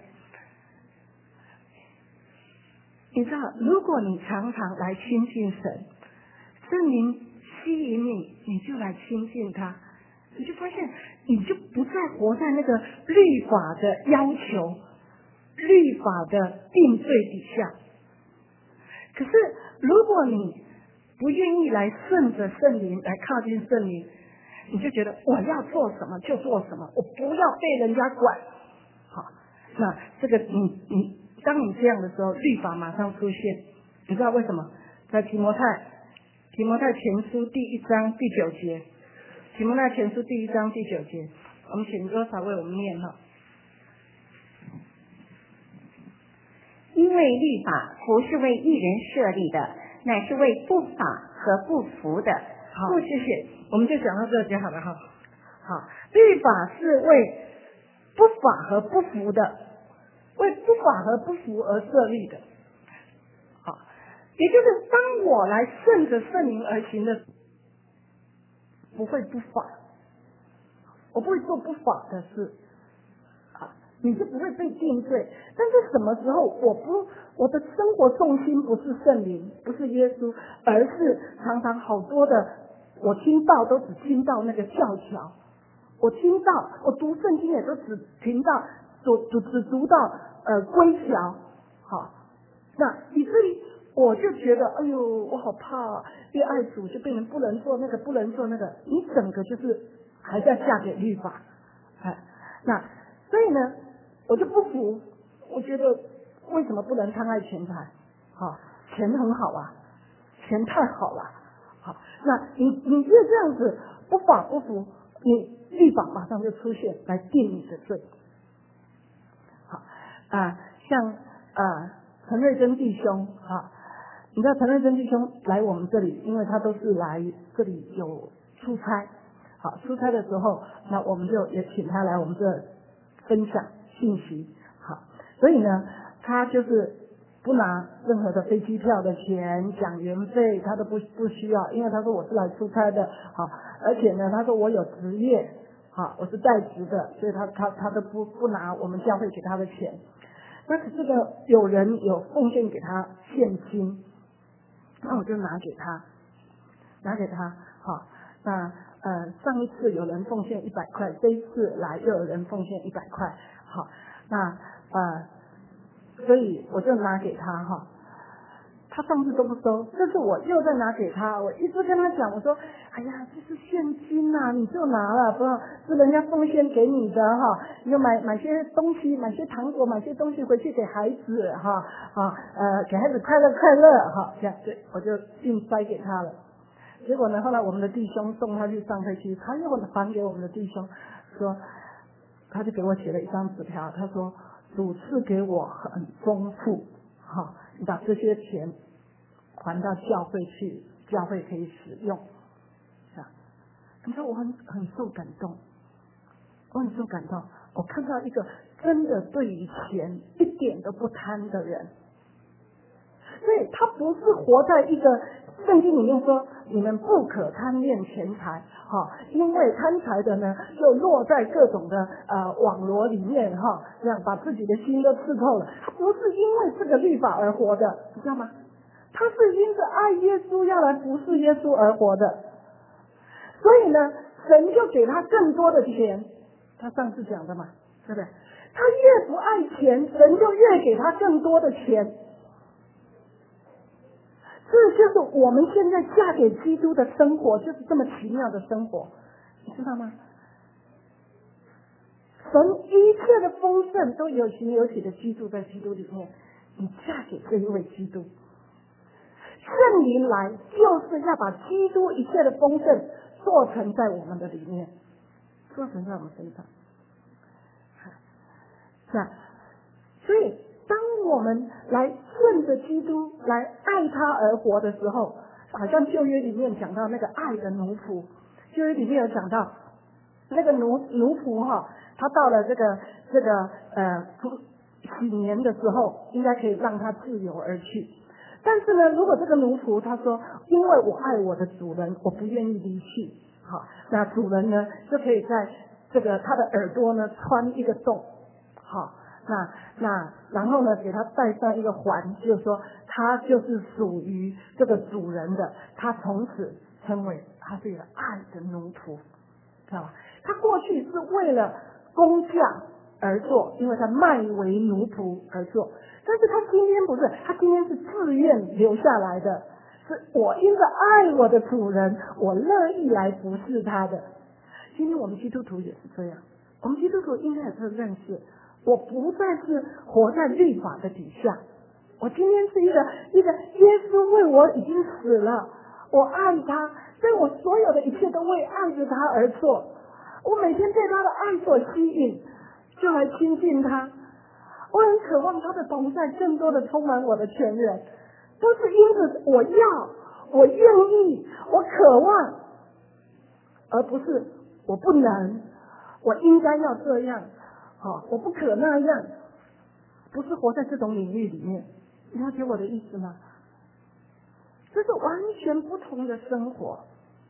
你知道，如果你常常来亲近神，圣灵吸引你，你就来亲近他，你就发现你就不再活在那个律法的要求、律法的定罪底下。可是如果你不愿意来顺着圣灵来靠近圣灵，你就觉得我要做什么就做什么，我不要被人家管。好，那这个你你当你这样的时候，律法马上出现。你知道为什么？在提摩太提摩太前书第一章第九节，提摩太前书第一章第九节，我们请多少为我们念哈。 因为律法不是为一人设立的，乃是为不法和不服的。 好，谢谢，我们就讲到这就好了哈。好，律法是为不法和不服的，为不法和不服而设立的。好，也就是当我来顺着圣灵而行的，不会不法，我不会做不法的事。你就不会被定罪。但是什么时候我不我的生活重心不是圣灵，不是耶稣，而是常常好多的我听到都只听到那个教条，我听到我读圣经也都只听到只只只读到呃规条，好，那以至于我就觉得哎呦我好怕啊，越爱主就变成不能做那个不能做那个，你整个就是还在嫁给律法，哎，那所以呢我就不服，我觉得为什么不能贪爱钱财？好，钱很好啊，钱太好了。好，那你你越这样子不法不服，你律法马上就出现来定你的罪。好啊，像啊陈瑞珍弟兄啊，你知道陈瑞珍弟兄来我们这里，因为他都是来这里有出差，好出差的时候，那我们就也请他来我们这分享信息，好，所以呢，他就是不拿任何的飞机票的钱、讲员费，他都不不需要，因为他说我是来出差的，好，而且呢，他说我有职业，好，我是在职的，所以他他他都不不拿我们教会给他的钱。那可是呢，有人有奉献给他现金，那我就拿给他，拿给他，好，那。呃，上一次有人奉献一百块，这一次来又有人奉献一百块，好，那呃，所以我就拿给他哈，他上次都不收，这次我又再拿给他，我一直跟他讲，我说，哎呀，这是现金呐、啊，你就拿了，不是人家奉献给你的哈，你就买买些东西，买些糖果，买些东西回去给孩子哈，啊呃，给孩子快乐快乐哈，这样对，我就硬塞给他了。结果呢，后来我们的弟兄送他去上飞机，他又还给我们的弟兄说，他就给我写了一张纸条，他说主赐给我很丰富，哈，你把这些钱还到教会去，教会可以使用，是吧？你说我很很受感动，我很受感动，我看到一个真的对于钱一点都不贪的人，所以他不是活在一个圣经里面说你们不可贪恋钱财，哈，因为贪财的呢就落在各种的呃网罗里面哈，这样把自己的心都刺透了。他不是因为这个律法而活的，你知道吗？他是因着爱耶稣要来服侍耶稣而活的。所以呢，神就给他更多的钱，他上次讲的嘛，对不对？他越不爱钱，神就越给他更多的钱。这就是我们现在嫁给基督的生活，就是这么奇妙的生活，你知道吗？神一切的丰盛都有形有体的居住在基督里面，你嫁给这一位基督，圣灵来就是要把基督一切的丰盛做成在我们的里面，做成在我们身上，是吧？所以当我们来顺着基督来爱他而活的时候，好像旧约里面讲到那个爱的奴仆，旧约里面有讲到那个奴奴仆哈、哦，他到了这个这个呃几年的时候，应该可以让他自由而去。但是呢，如果这个奴仆他说，因为我爱我的主人，我不愿意离去，好，那主人呢就可以在这个他的耳朵呢穿一个洞，好，那那然后呢给他戴上一个环，就是说他就是属于这个主人的，他从此称为他是一个爱的奴仆，知道吧？他过去是为了工匠而做，因为他卖为奴仆而做。但是他今天不是，他今天是自愿留下来的，是我因着爱我的主人，我乐意来服侍他的。今天我们基督徒也是这样，我们基督徒应该也是认识，我不再是活在律法的底下，我今天是一个一个耶稣为我已经死了，我爱他，所以我所有的一切都为爱着他而做。我每天被他的爱所吸引，就来亲近他。我很渴望他的同在更多的充满我的全人，都是因着我要，我愿意，我渴望，而不是我不能，我应该要这样，哦，我不可那样，不是活在这种领域里面，你了解我的意思吗？这是完全不同的生活。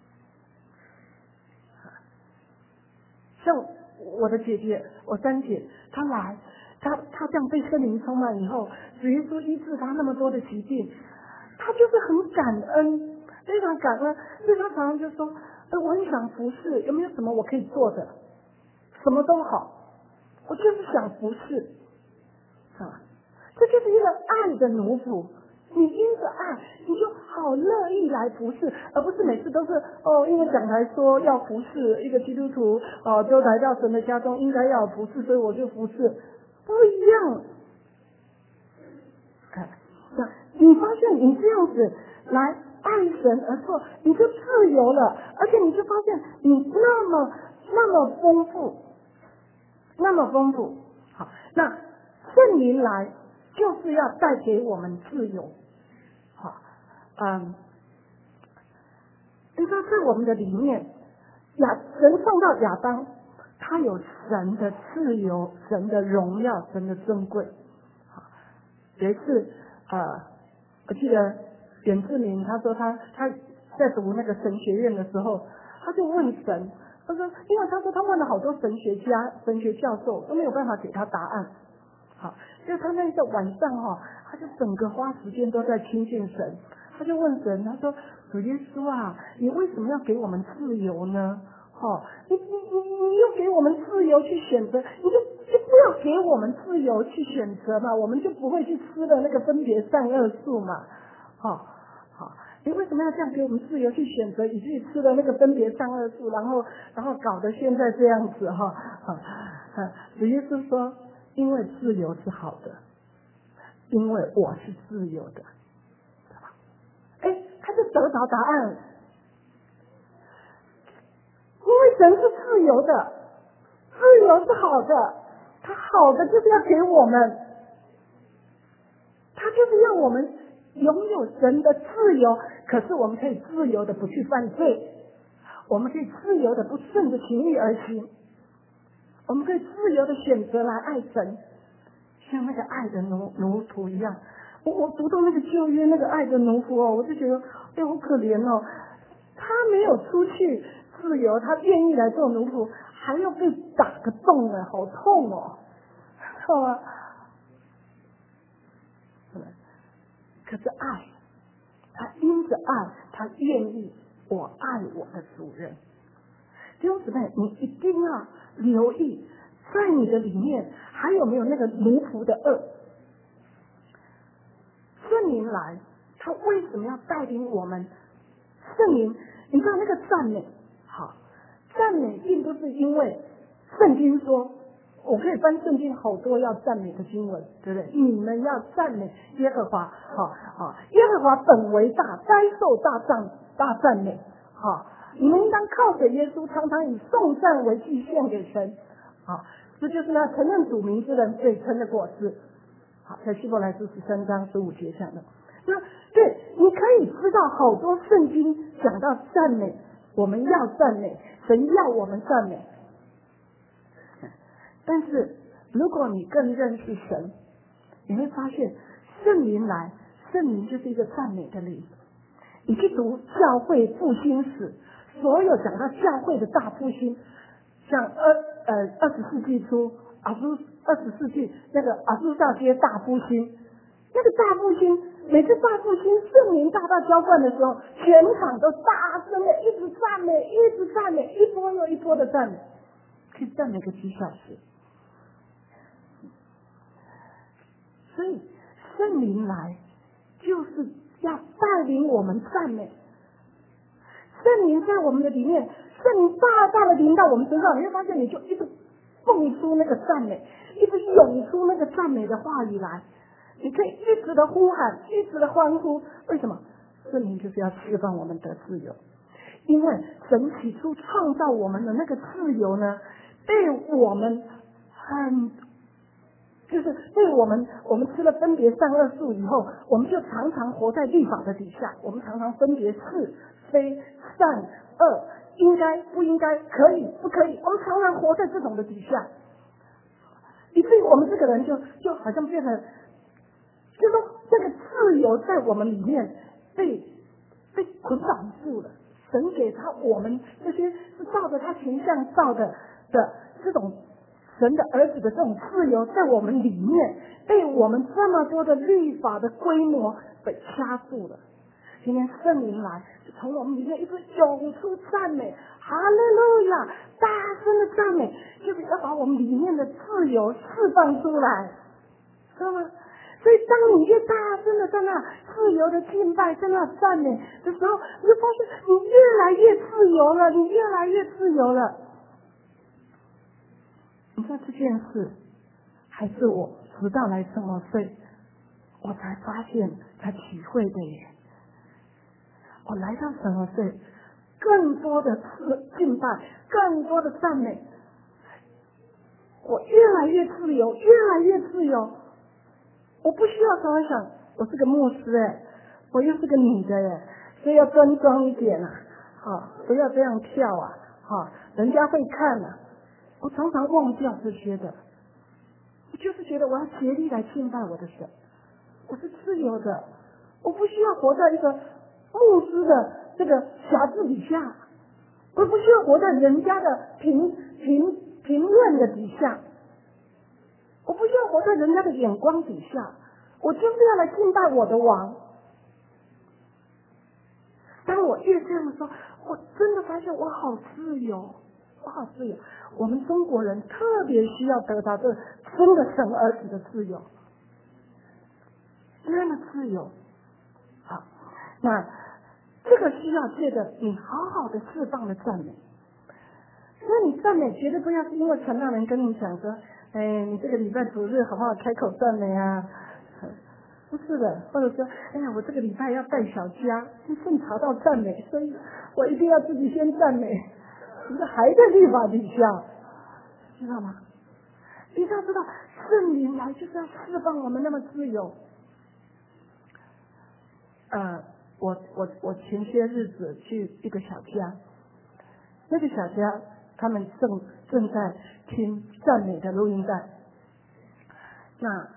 像我的姐姐，我三姐，她来，她她这样被圣灵充满以后，主耶稣医治她那么多的疾病，她就是很感恩，非常感恩，所以她常常就说：“呃，我很想服侍，有没有什么我可以做的？什么都好，我就是想服侍。”啊，这就是一个爱的奴仆。你因着爱，你就好乐意来服侍，而不是每次都是哦，因为讲台说要服侍一个基督徒哦，就来到神的家中应该要服侍，所以我就服侍，不一样。看，那你发现你这样子来爱神而做，你就自由了，而且你就发现你那么那么丰富，那么丰富。好，那圣灵来就是要带给我们自由。好，嗯，你知道在我们的里面，亚神创造亚当，他有神的自由、神的荣耀、神的尊贵。好，有一次呃，我记得远志明他说他他在读那个神学院的时候，他就问神，他说，因为他说他问了好多神学家、神学教授都没有办法给他答案。好，就他那个晚上哈、哦，他就整个花时间都在亲近神，他就问神，他说：“主耶稣啊，你为什么要给我们自由呢？哦，你你你你又给我们自由去选择，你就就不要给我们自由去选择嘛，我们就不会去吃的那个分别善恶树嘛。好、哦，好，你为什么要这样给我们自由去选择，以至于吃了那个分别善恶树，然后然后搞得现在这样子哈？啊、哦，主耶稣说。”因为自由是好的，因为我是自由的，哎，他就得着答案。因为神是自由的，自由是好的，他好的就是要给我们，他就是要我们拥有神的自由。可是我们可以自由的不去犯罪，我们可以自由的不顺着情欲而行。我们可以自由的选择来爱神，像那个爱的奴奴仆一样。我我读到那个旧约那个爱的奴仆哦，我就觉得哎好可怜哦，他没有出去自由，他愿意来做奴仆，还要被打个洞呢，好痛哦，知道吗？可是爱，他因着爱，他愿意我爱我的主人。弟兄姊妹，你一定要留意，在你的里面还有没有那个奴仆的恶？圣灵来，他为什么要带领我们？圣灵，你知道那个赞美，好，赞美并不是因为圣经说，我可以翻圣经好多要赞美的经文，对不对？你们要赞美耶和华，好好，耶和华本为大，该受大赞大赞美，好。你们应当靠着耶稣，常常以颂赞为祭献给神。好，这就是那承认主名之人最称的果子。好，在希伯来书十三章十五节讲的。那对，你可以知道好多圣经讲到赞美，我们要赞美，神要我们赞美。 但是如果你更认识神，你会发现圣灵来，圣灵就是一个赞美的灵。你去读教会复兴史，所有讲到教会的大复兴，像二呃二十世纪初阿苏二十世纪那个阿苏大街大复兴，那个大复兴，每次大复兴圣灵大大浇灌的时候，全场都大声的一直赞美，一直赞美，一波又一波的赞美，可以赞美个几小时。所以圣灵来就是要带领我们赞美。圣灵在我们的里面，圣灵大大的临到我们身上，你会发现你就一直蹦出那个赞美，一直涌出那个赞美的话语来，你可以一直的呼喊，一直的欢呼。为什么？圣灵就是要释放我们的自由，因为神起初创造我们的那个自由呢，被我们很就是被我们我们吃了分别善恶树以后，我们就常常活在律法的底下，我们常常分别是非善恶，应该不应该，可以不可以，我们常常活在这种的底下，以至于我们这个人就就好像变成，就说这个自由在我们里面被被捆绑住了。神给他我们这些是照着他形象造的的这种神的儿子的这种自由，在我们里面被我们这么多的律法的规模被掐住了。今天圣灵来，就从我们里面一直涌出赞美，哈利路亚，大声的赞美，就是要把我们里面的自由释放出来，知道吗？所以当你越大声的在那自由的敬拜，在那赞美的时候，你就发现你越来越自由了，你越来越自由了。你知道这件事还是我直到来这么岁我才发现才体会的耶。我来到什么岁，更多的敬拜，更多的赞美，我越来越自由，越来越自由。我不需要常常想我是个牧师哎，我又是个女的耶，所以要端庄一点啊，好，不要这样跳啊，好，人家会看啊。我常常忘掉这些的，我就是觉得我要竭力来敬拜我的神，我是自由的，我不需要活在一个牧师的这个辖制底下，我不需要活在人家的评评评论的底下，我不需要活在人家的眼光底下，我就是要来敬拜我的王。当我越这样说，我真的发现我好自由，我好自由。我们中国人特别需要得到这真的神儿子的自由，那么自由。好，那这个需要借着你好好的释放的赞美。那你赞美绝对不要是因为传道人跟你讲说，哎，你这个礼拜主日好不好开口赞美啊？不是的，或者说，哎呀，我这个礼拜要带小家，正查到赞美，所以我一定要自己先赞美。你这还在律法底下，知道吗？你要知道，圣灵来就是要释放我们那么自由。呃，我我我前些日子去一个小家，那个小家他们正正在听赞美的录音带，那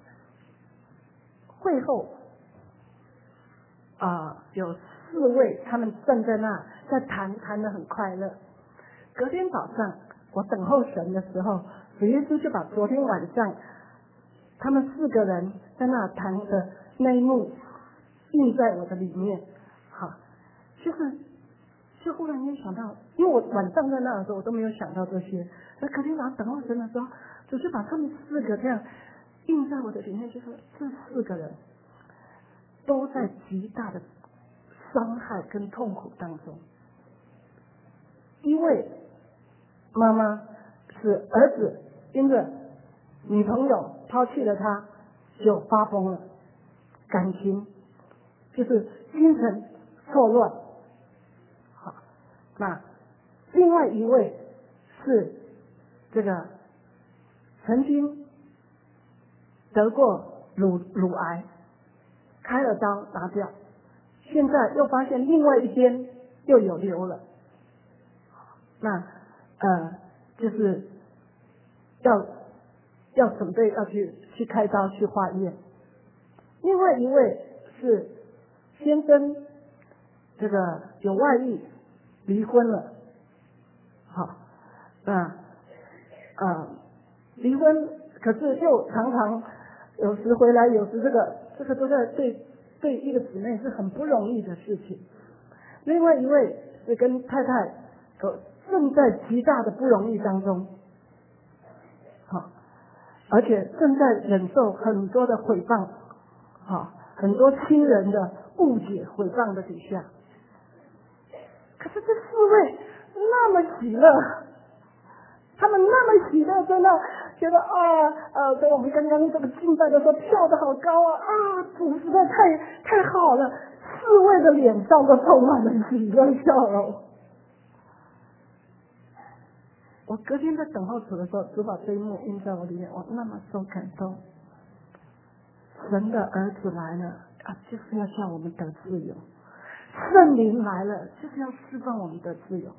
会后啊、呃、有四位他们站在那在谈，谈得很快乐。隔天早上我等候神的时候，主耶稣就把昨天晚上他们四个人在那谈的那一幕印在我的里面。好，就是就忽然间想到，因为我晚上在那的时候我都没有想到这些，那隔天早上等候神的时候，主就把他们四个这样印在我的里面，就说这四个人都在极大的伤害跟痛苦当中。因为妈妈是儿子因着女朋友抛弃了他就发疯了，感情就是精神错乱。好，那另外一位是这个曾经得过乳乳癌，开了刀拿掉，现在又发现另外一边又有瘤了。那呃，就是要要准备要去去开刀去化验。另外一位是先生这个有外遇离婚了，好，那呃离婚，可是又常常有时回来，有时这个这个都在对对一个姊妹是很不容易的事情。另外一位是跟太太呃正在极大的不容易当中，好，而且正在忍受很多的诽谤，好，很多亲人的误解诽谤的底下。可是这四位那么喜乐，他们那么喜乐，真的觉得啊呃，跟我们刚刚这个敬拜的时候跳得好高啊啊，主实在太太好了，四位的脸上都充满了喜乐笑容。我隔天在等候主的时候，主把这一幕印在我里面，我那么受感动。神的儿子来了啊，就是要向我们得自由。圣灵来了，就是要释放我们的自由。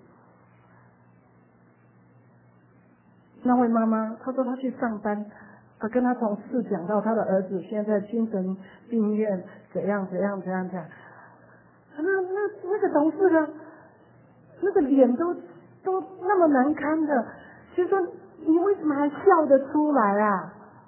那位妈妈，她说她去上班，她跟她同事讲到她的儿子现在精神病院怎样怎样怎样怎样，那那那个同事呢，那个脸都都那么难堪的，就说你为什么还笑得出来啊？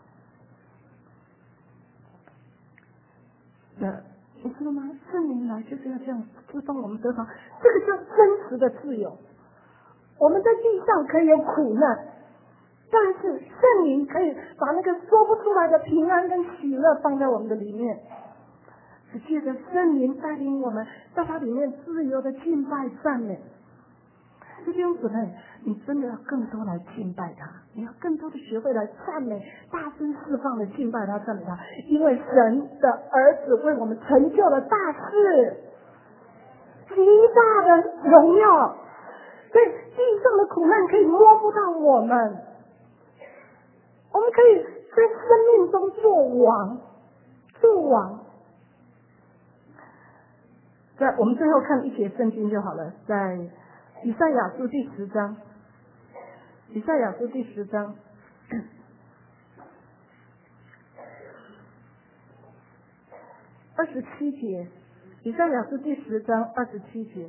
那你知道吗？圣灵来就是要这样释放我们得到，这个叫真实的自由。我们在地上可以有苦难，但是圣灵可以把那个说不出来的平安跟喜乐放在我们的里面，只借着圣灵带领我们在它里面自由的敬拜赞美。弟兄姊妹，你真的要更多来敬拜他，你要更多的学会来赞美，大声释放的敬拜他赞美他，因为神的儿子为我们成就了大事，极大的荣耀，所以地上的苦难可以摸不到我们，我们可以在生命中做王，做王。在我们最后看一节圣经就好了，在以赛亚书第十章，以赛亚书第十章，二十七节，以赛亚书第十章二十七节。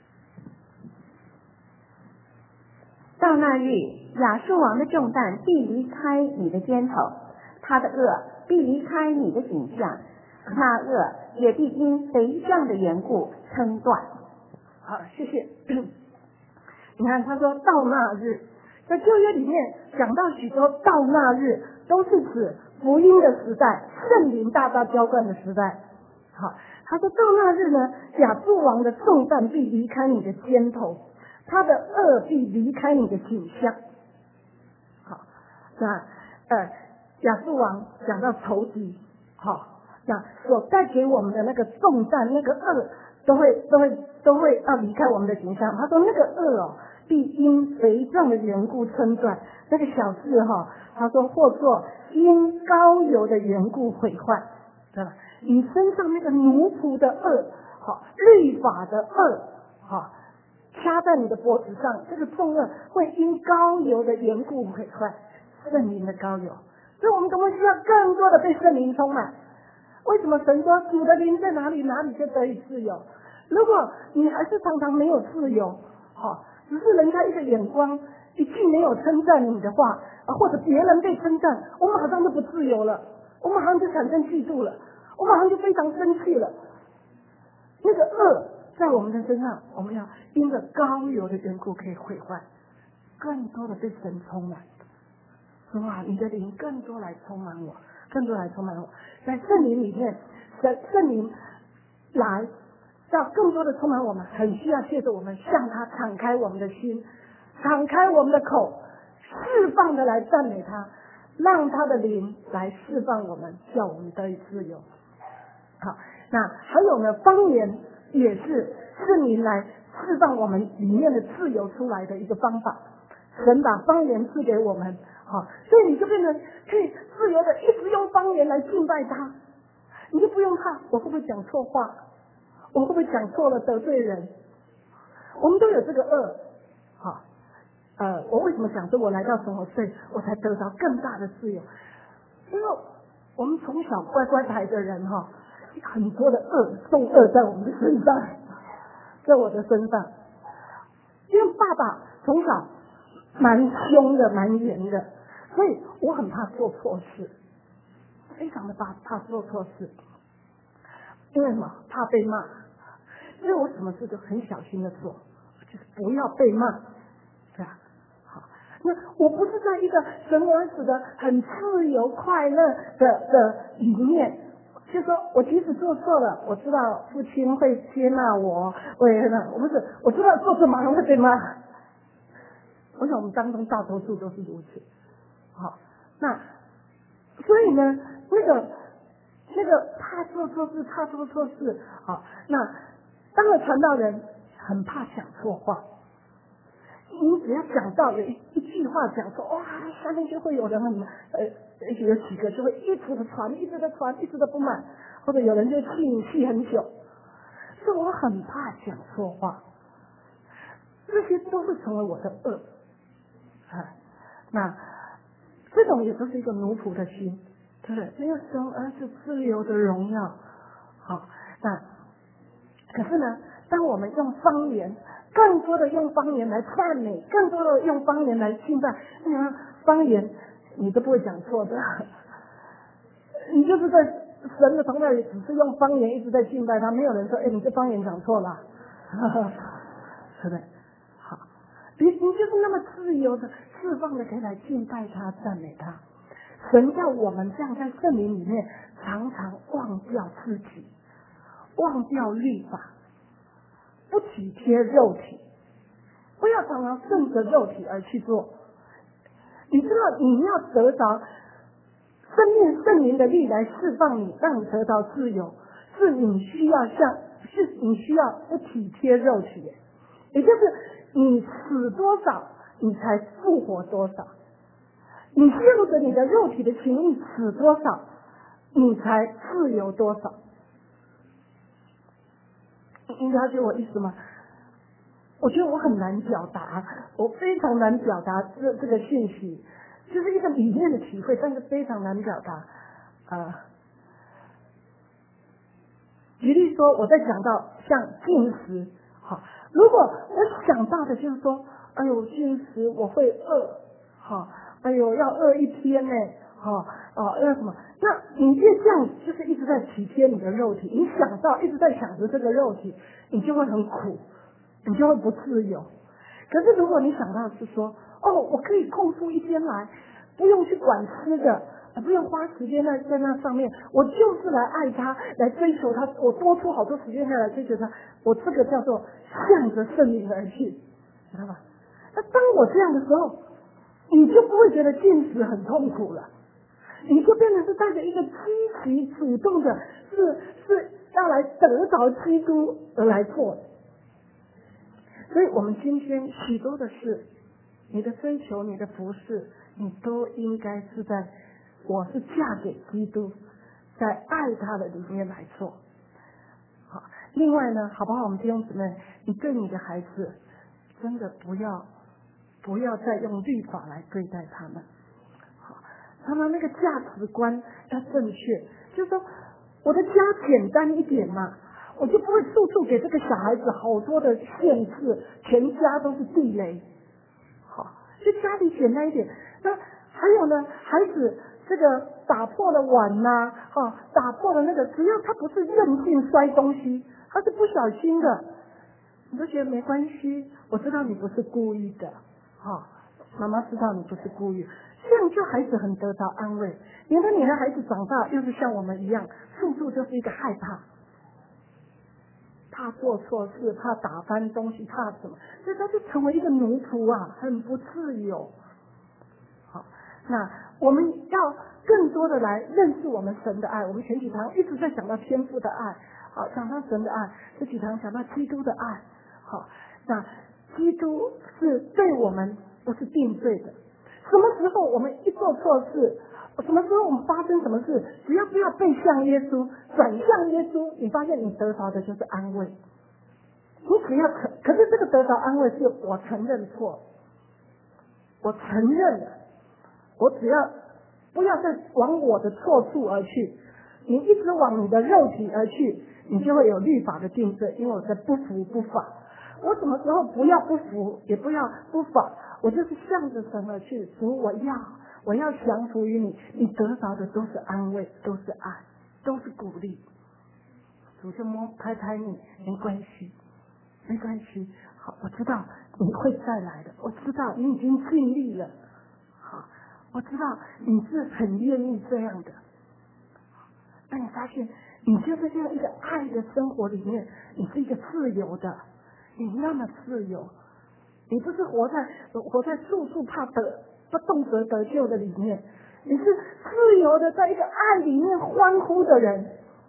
到那日，亚述王的重担必离开你的肩头，他的恶必离开你的颈项，那恶也必因肥壮的缘故撑断。 好，谢谢。你看，他说到那日，在旧约里面讲到许多到那日，都是指福音的时代，圣灵大大浇灌的时代。好，他说到那日呢，亚述王的重担必离开你的肩头，他的恶必离开你的颈项。好，那呃，亚述王讲到仇敌，好，那所带给我们的那个重担，那个恶。都会都会都会要离开我们的形象。他说那个恶哦，必因肥壮的缘故撑断。那个小事哈、哦，他说或作因膏油的缘故毁坏，对吧？你身上那个奴仆的恶，好律法的恶，好掐在你的脖子上，这个重恶会因膏油的缘故毁坏。圣灵的膏油，所以我们都会需要更多的被圣灵充满。为什么神说主的灵在哪里，哪里就得以自由？如果你还是常常没有自由，好，只是人家一个眼光，一句没有称赞你的话，啊，或者别人被称赞，我马上就不自由了，我马上就产生嫉妒了，我马上就非常生气了。那个恶在我们的身上，我们要因着膏油的缘故可以毁坏，更多的被神充满。主啊，你的灵更多来充满我，更多来充满我。在圣灵里面，神圣灵来要更多的充满我们，很需要借着我们向他敞开我们的心，敞开我们的口，释放的来赞美他，让他的灵来释放我们，叫我们得以自由。好，那还有呢，方言也是圣灵来释放我们里面的自由出来的一个方法。神把方言赐给我们，好，所以你就变成可以自由的一直用方言来敬拜他，你就不用怕我会不会讲错话，我会不会讲错了得罪人。我们都有这个恶，好， 呃，我为什么想说我来到生活岁，我才得到更大的自由？因为我们从小乖乖牌的人哈，很多的恶重恶在我们的身上，在我的身上。因为爸爸从小蛮凶的，蛮严的，所以我很怕做错事，非常的怕怕做错事。因为什么？怕被骂，所以我什么事都很小心的做，就是不要被骂，对吧？好，那我不是在一个神儿子的很自由快乐的的里面，就说我即使做错了，我知道父亲会接纳我，会那我不是，我知道做错马上会被骂。我想我们当中大多数都是如此。好，那所以呢，那个。那个怕做错事，怕做错事，好，那当了传道人，很怕讲错话。你只要讲到有一一句话讲错，哇，下面就会有人很呃，有几个就会一直的传，一直的传，一直的不满，或者有人就气你气很久。所以我很怕讲错话，这些都是成为我的恶。啊，那这种也都是一个奴仆的心。对，没有神儿子自由的荣耀。好，那可是呢，当我们用方言，更多的用方言来赞美，更多的用方言来敬拜，你看方言你都不会讲错的，你就是在神的同在里，只是用方言一直在敬拜他，没有人说，哎，你这方言讲错了，是的，好，你你就是那么自由的、释放的，可以来敬拜他、赞美他。神要我们这样在圣灵里面常常忘掉自己，忘掉律法，不体贴肉体，不要常常顺着肉体而去做。你知道你要得着生命圣灵的力来释放你，让你得到自由，是你需要像是你需要不体贴肉体，也就是你死多少，你才复活多少。你陷入着你的肉体的情欲死多少，你才自由多少。你了解我意思吗？我觉得我很难表达，我非常难表达这这个信息，就是一个理念的体会，但是非常难表达。呃，举例说，我在讲到像进食，好，如果我想到的就是说，哎呦，进食我会饿，好。哎呦，要饿一天呢，哦哦，要什么？那你越这样，就是一直在体贴你的肉体，你想到一直在想着这个肉体，你就会很苦，你就会不自由。可是如果你想到是说，哦，我可以空出一天来，不用去管吃的，不用花时间在在那上面，我就是来爱他，来追求他，我多出好多时间来追求他，我这个叫做向着圣灵而去，知道吧？那当我这样的时候，你就不会觉得进食很痛苦了，你就变成是带着一个积极主动的，是是要来得着基督而来做的。所以我们今天许多的事，你的追求、你的服侍，你都应该是在我是嫁给基督，在爱他的里面来做。好，另外呢，好不好？我们弟兄姊妹，你对你的孩子真的不要。不要再用律法来对待他们，好，他们那个价值观要正确，就是说我的家简单一点嘛，我就不会处处给这个小孩子好多的限制，全家都是地雷，好，就家里简单一点。那还有呢，孩子这个打破了碗呐、啊，哈，打破了那个，只要他不是任性摔东西，他是不小心的，你都觉得没关系，我知道你不是故意的。好，妈妈知道你不是故意，这样就孩子很得到安慰。免得你的孩子长大又是像我们一样，处处就是一个害怕，怕做错事，怕打翻东西，怕什么，所以他就成为一个奴仆啊，很不自由。好，那我们要更多的来认识我们神的爱。我们前几堂一直在讲到天父的爱，好，讲到神的爱，这几堂讲到基督的爱。好，那基督是对我们不是定罪的。什么时候我们一做错事，什么时候我们发生什么事，只要不要背向耶稣，转向耶稣，你发现你得着的就是安慰。你只要可，可是这个得着安慰是我承认错， 我承认了，我只要不要再往我的错处而去，你一直往你的肉体而去，你就会有律法的定罪，因为我在不服不法。我什么时候不要不服，也不要不法，我就是向着神而去。主，我要我要降服于你，你得着的都是安慰，都是爱，都是鼓励。主就摸拍拍你，没关系，没关系。好，我知道你会再来的，我知道你已经尽力了。好，我知道你是很愿意这样的。那你发现，你就在这样一个爱的生活里面，你是一个自由的，你那么自由，你不是活在活在处处怕得不动辄得救的里面，你是自由的，在一个爱里面欢呼的人。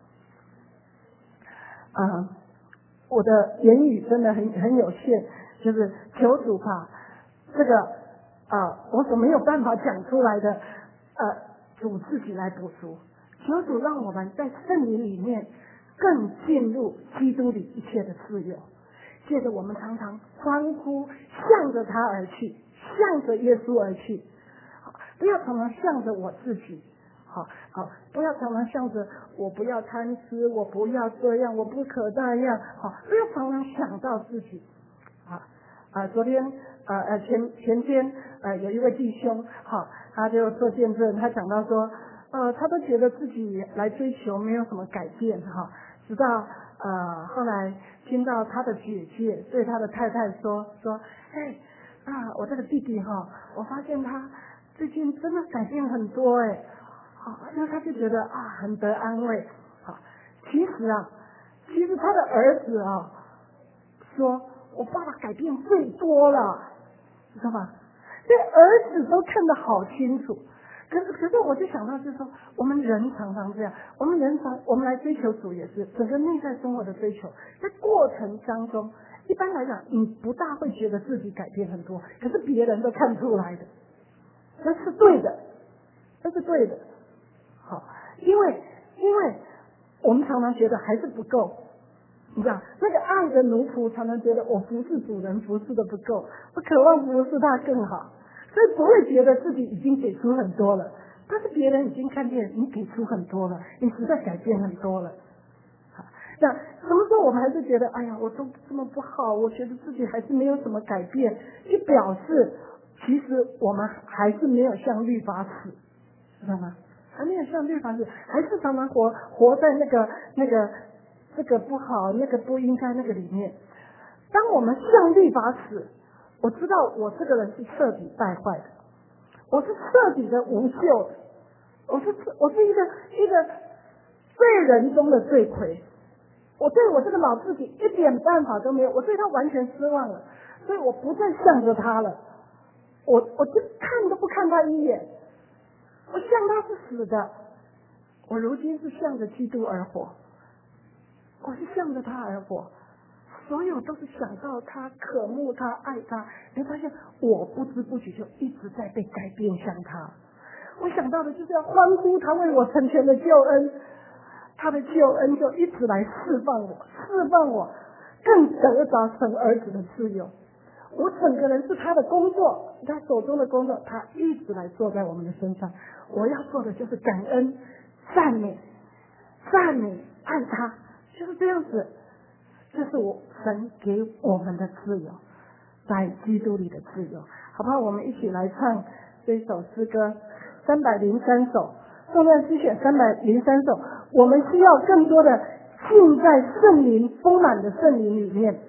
啊，我的言语真的很很有限，就是求主吧，这个啊，我所没有办法讲出来的，呃，主自己来补足。求主让我们在圣灵里面更进入基督里一切的自由。接着我们常常欢呼，向着他而去，向着耶稣而去，不要常常向着我自己。好好，不要常常向着我不要贪吃，我不要这样，我不可那样。好，不要常常想到自己。啊啊，昨天呃呃前前天呃有一位弟兄，好，他就做见证，他讲到说，呃他都觉得自己来追求没有什么改变哈，直到呃后来听到他的姐姐对他的太太说说，哎啊我这个弟弟哈，我发现他最近真的改变很多哎。好，那他就觉得啊，很得安慰。好，其实啊，其实他的儿子啊，说我爸爸改变最多了，知道吧？这儿子都看得好清楚。可是，可是我就想到，就是说，我们人常常这样，我们人常，我们来追求主也是整个内在生活的追求，在过程当中，一般来讲，你不大会觉得自己改变很多，可是别人都看出来的，这是对的，这是对的。好，因为因为我们常常觉得还是不够，你知道，那个爱的奴仆常常觉得我服侍主人服侍的不够，我渴望服侍他更好，所以不会觉得自己已经给出很多了，但是别人已经看见你给出很多了，你实在改变很多了。好，那什么时候我们还是觉得，哎呀，我都这么不好，我觉得自己还是没有什么改变，就表示其实我们还是没有向律法死，知道吗？还没有向律法死，还是常常活活在那个那个这个不好，那个不应该那个里面。当我们向律法死，我知道我这个人是彻底败坏的，我是彻底的无救的，我是我是一个一个罪人中的罪魁，我对我这个老自己一点办法都没有，我对他完全失望了，所以我不再向着他了，我我就看都不看他一眼。我向他是死的，我如今是向着基督而活，我是向着他而活，所有都是想到他，渴慕他，爱他。你会发现我不知不觉就一直在被改变向他。我想到的就是要欢呼他为我成全的救恩，他的救恩就一直来释放我，释放我更得着神儿子的自由。我整个人是他的工作，他手中的工作，他一直来做在我们的身上。我要做的就是感恩、赞美、赞美、爱他，就是这样子。这是我神给我们的自由，在基督里的自由，好不好？我们一起来唱这首诗歌三百零三首，颂赞诗选三百零三首。我们需要更多的浸在圣灵丰满的圣灵里面。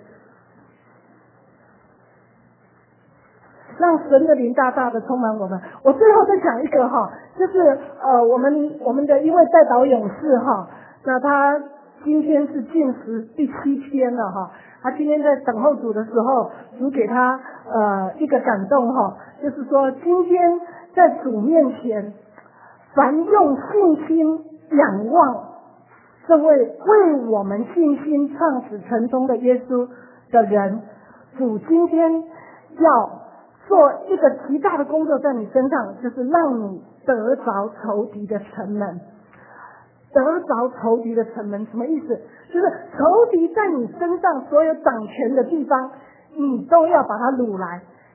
让神的灵大大的充满我们。我最后再讲一个哈，就是呃，我们我们的一位代祷勇士哈，那他今天是禁食第七天了哈，他今天在等候主的时候，主给他呃一个感动哈，就是说今天在主面前，凡用信心仰望这位为我们信心创始成终的耶稣的人，主今天要做一个极大的工作在你身上，就是让你得着仇敌的城门。得着仇敌的城门什么意思？就是仇敌在你身上所有掌权的地方，你都要把它掳来，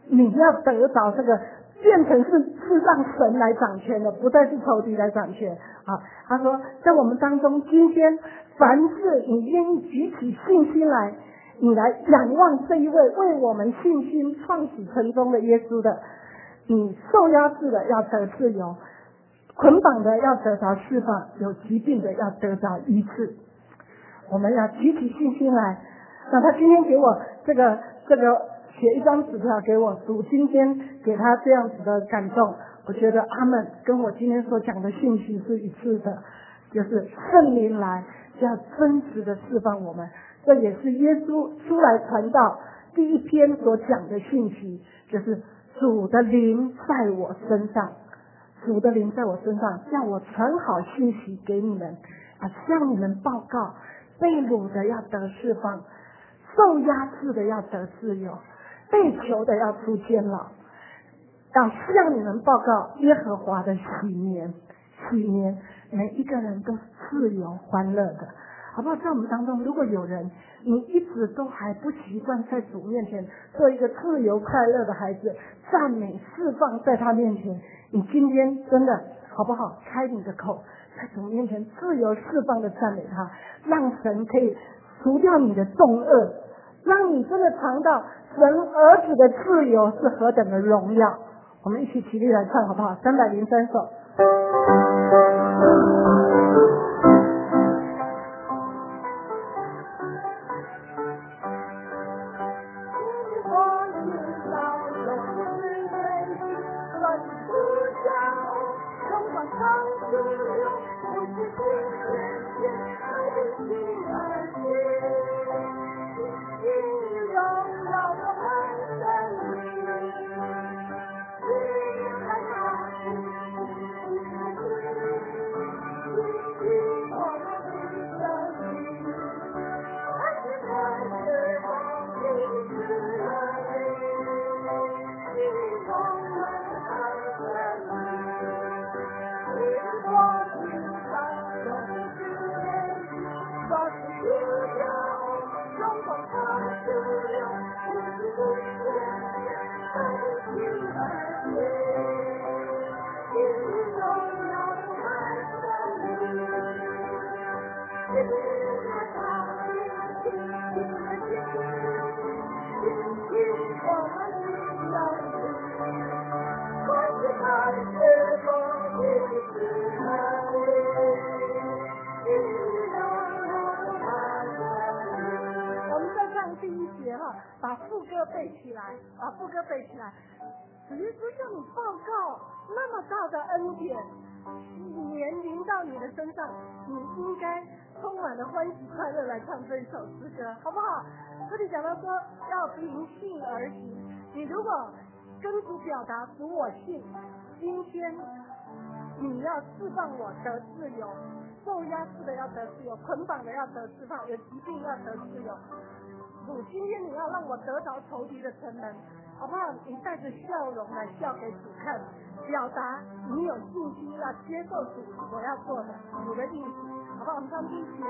你要得着这个，变成是是让神来掌权的，不再是仇敌来掌权啊。他说，在我们当中，今天凡是你愿意举起信心来，你来仰望这一位为我们信心创始成终的耶稣的，你受压制的要得自由，捆绑的要得着释放，有疾病的要得着医治。我们要举起信心来。那他今天给我这个这个写一张纸条给我，主今天给他这样子的感动，我觉得阿们跟我今天所讲的信息是一致的，就是圣灵来要真实的释放我们。这也是耶稣出来传道第一篇所讲的信息，就是主的灵在我身上，主的灵在我身上，叫我传好信息给你们啊，向你们报告，被掳的要得释放，受压制的要得自由，被囚的要出监牢，要向你们报告耶和华的喜年，喜年每一个人都是自由欢乐的，好不好？在我们当中，如果有人你一直都还不习惯在主面前做一个自由快乐的孩子，赞美释放在他面前，你今天真的好不好？开你的口，在主面前自由释放的赞美他，让神可以除掉你的重恶，让你真的尝到神儿子的自由是何等的荣耀。我们一起起立来唱好不好？三百零三首。把副歌背起来，把副歌背起来。主耶稣向你报告那么大的恩典，年临到你的身上，你应该充满了欢喜快乐来唱这一首诗歌，好不好？这里讲到说要凭信而行，你如果跟主表达主我信，今天你要释放我得自由，受压制的要得自由，捆绑的要得释放，有疾病要得自由。主，今天你要让我得着仇敌的城门，好不好？你带着笑容来笑给主看，表达你有信心要接受主我要做的主的应许，好不好？我们唱第一节。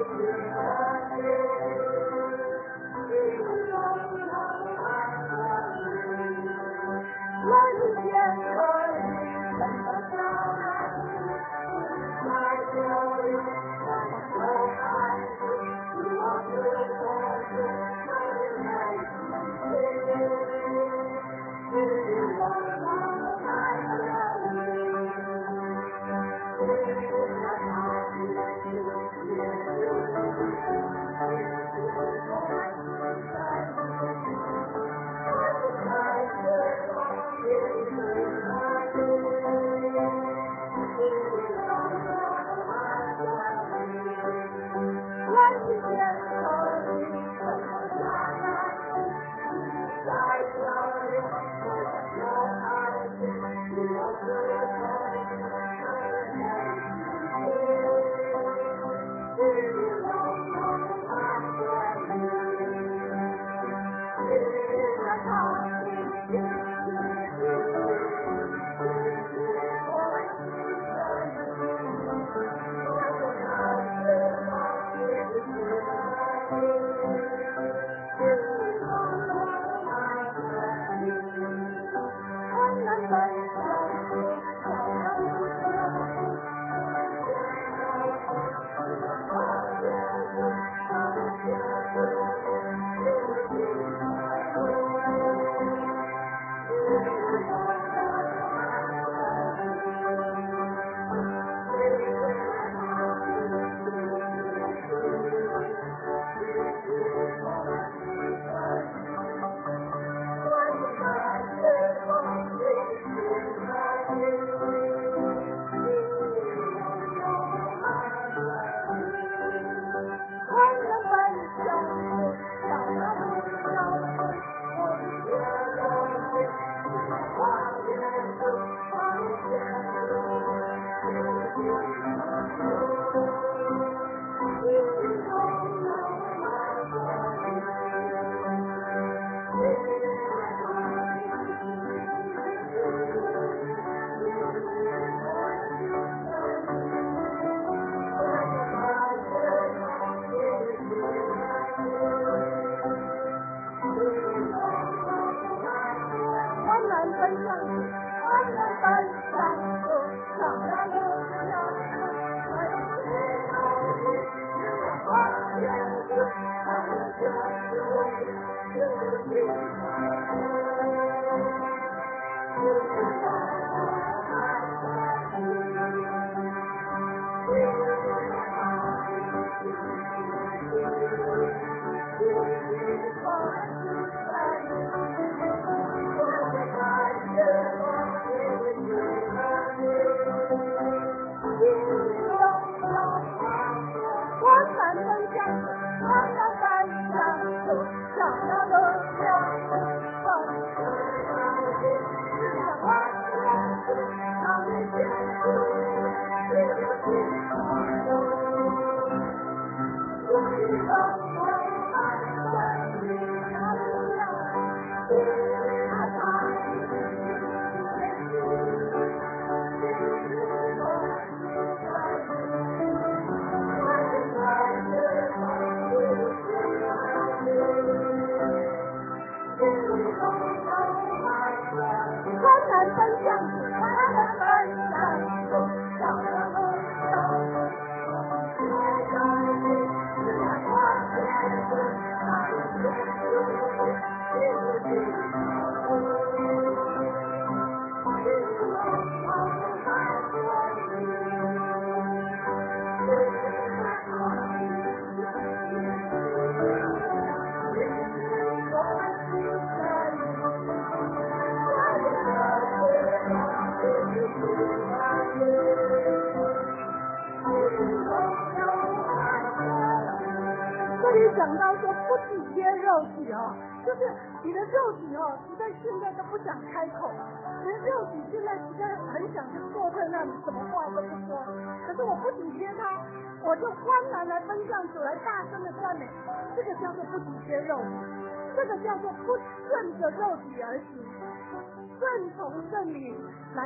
讲到说不体贴肉体哦，就是你的肉体哦，实在现在都不想开口，你的肉体现在实在很想就坐在那里，什么话都不说。可是我不体贴他，我就欢然来奔向主，来大声的赞美，这个叫做不体贴肉体，这个叫做不顺着肉体而行，顺从圣灵来信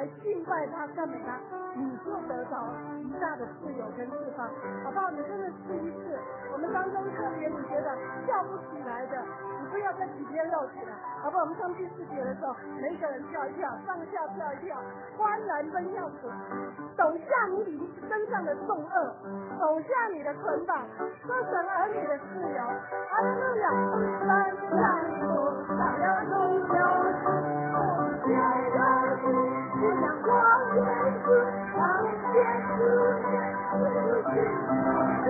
拜他、赞美他，你就得到极大的自由跟释放，好不好？你真的试一试。我们当中特别你觉得跳不起来的，你不要在几天肉起来，好不好？我们唱第四节的时候，每一个人跳一跳，上下跳一跳，欢然奔向主，抖下你身上的重恶，抖下你的捆绑，做神儿女的自由。哈利路亚！奔向主，上了荣耀，不见有主，不想光天主，当天主天主天主，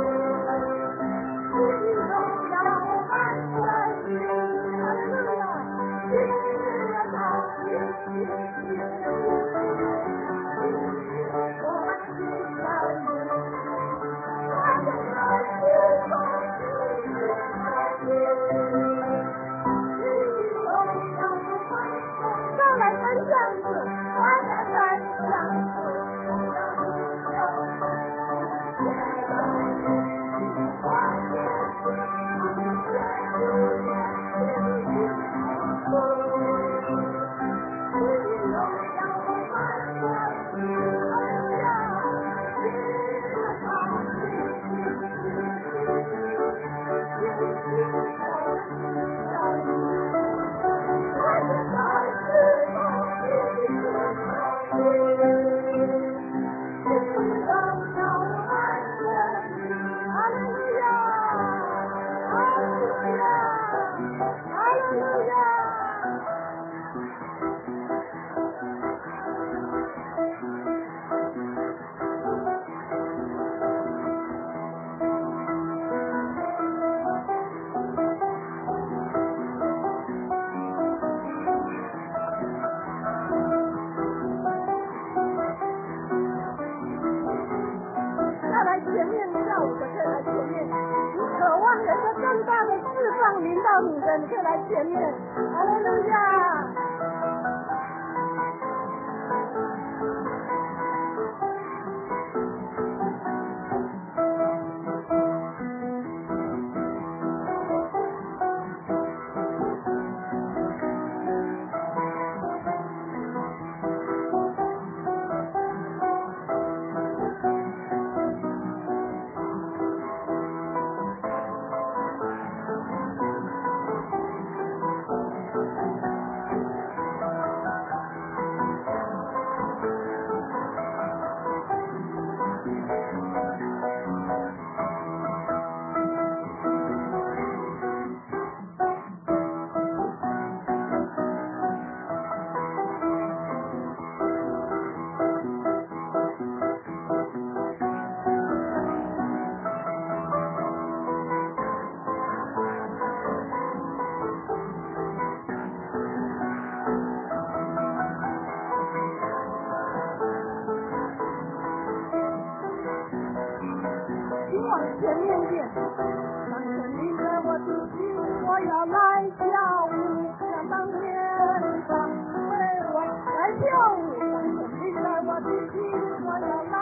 自己荣耀满身心。哈利路亚！今日到今日我们是神的，我们是公义的子民。上来分享主，来来分享主，临到你的，你可以来前面。哈利路亚！前面点，当神领着我的心，我要来跳舞，想当年上为我来跳舞。当神领着我的心，我要来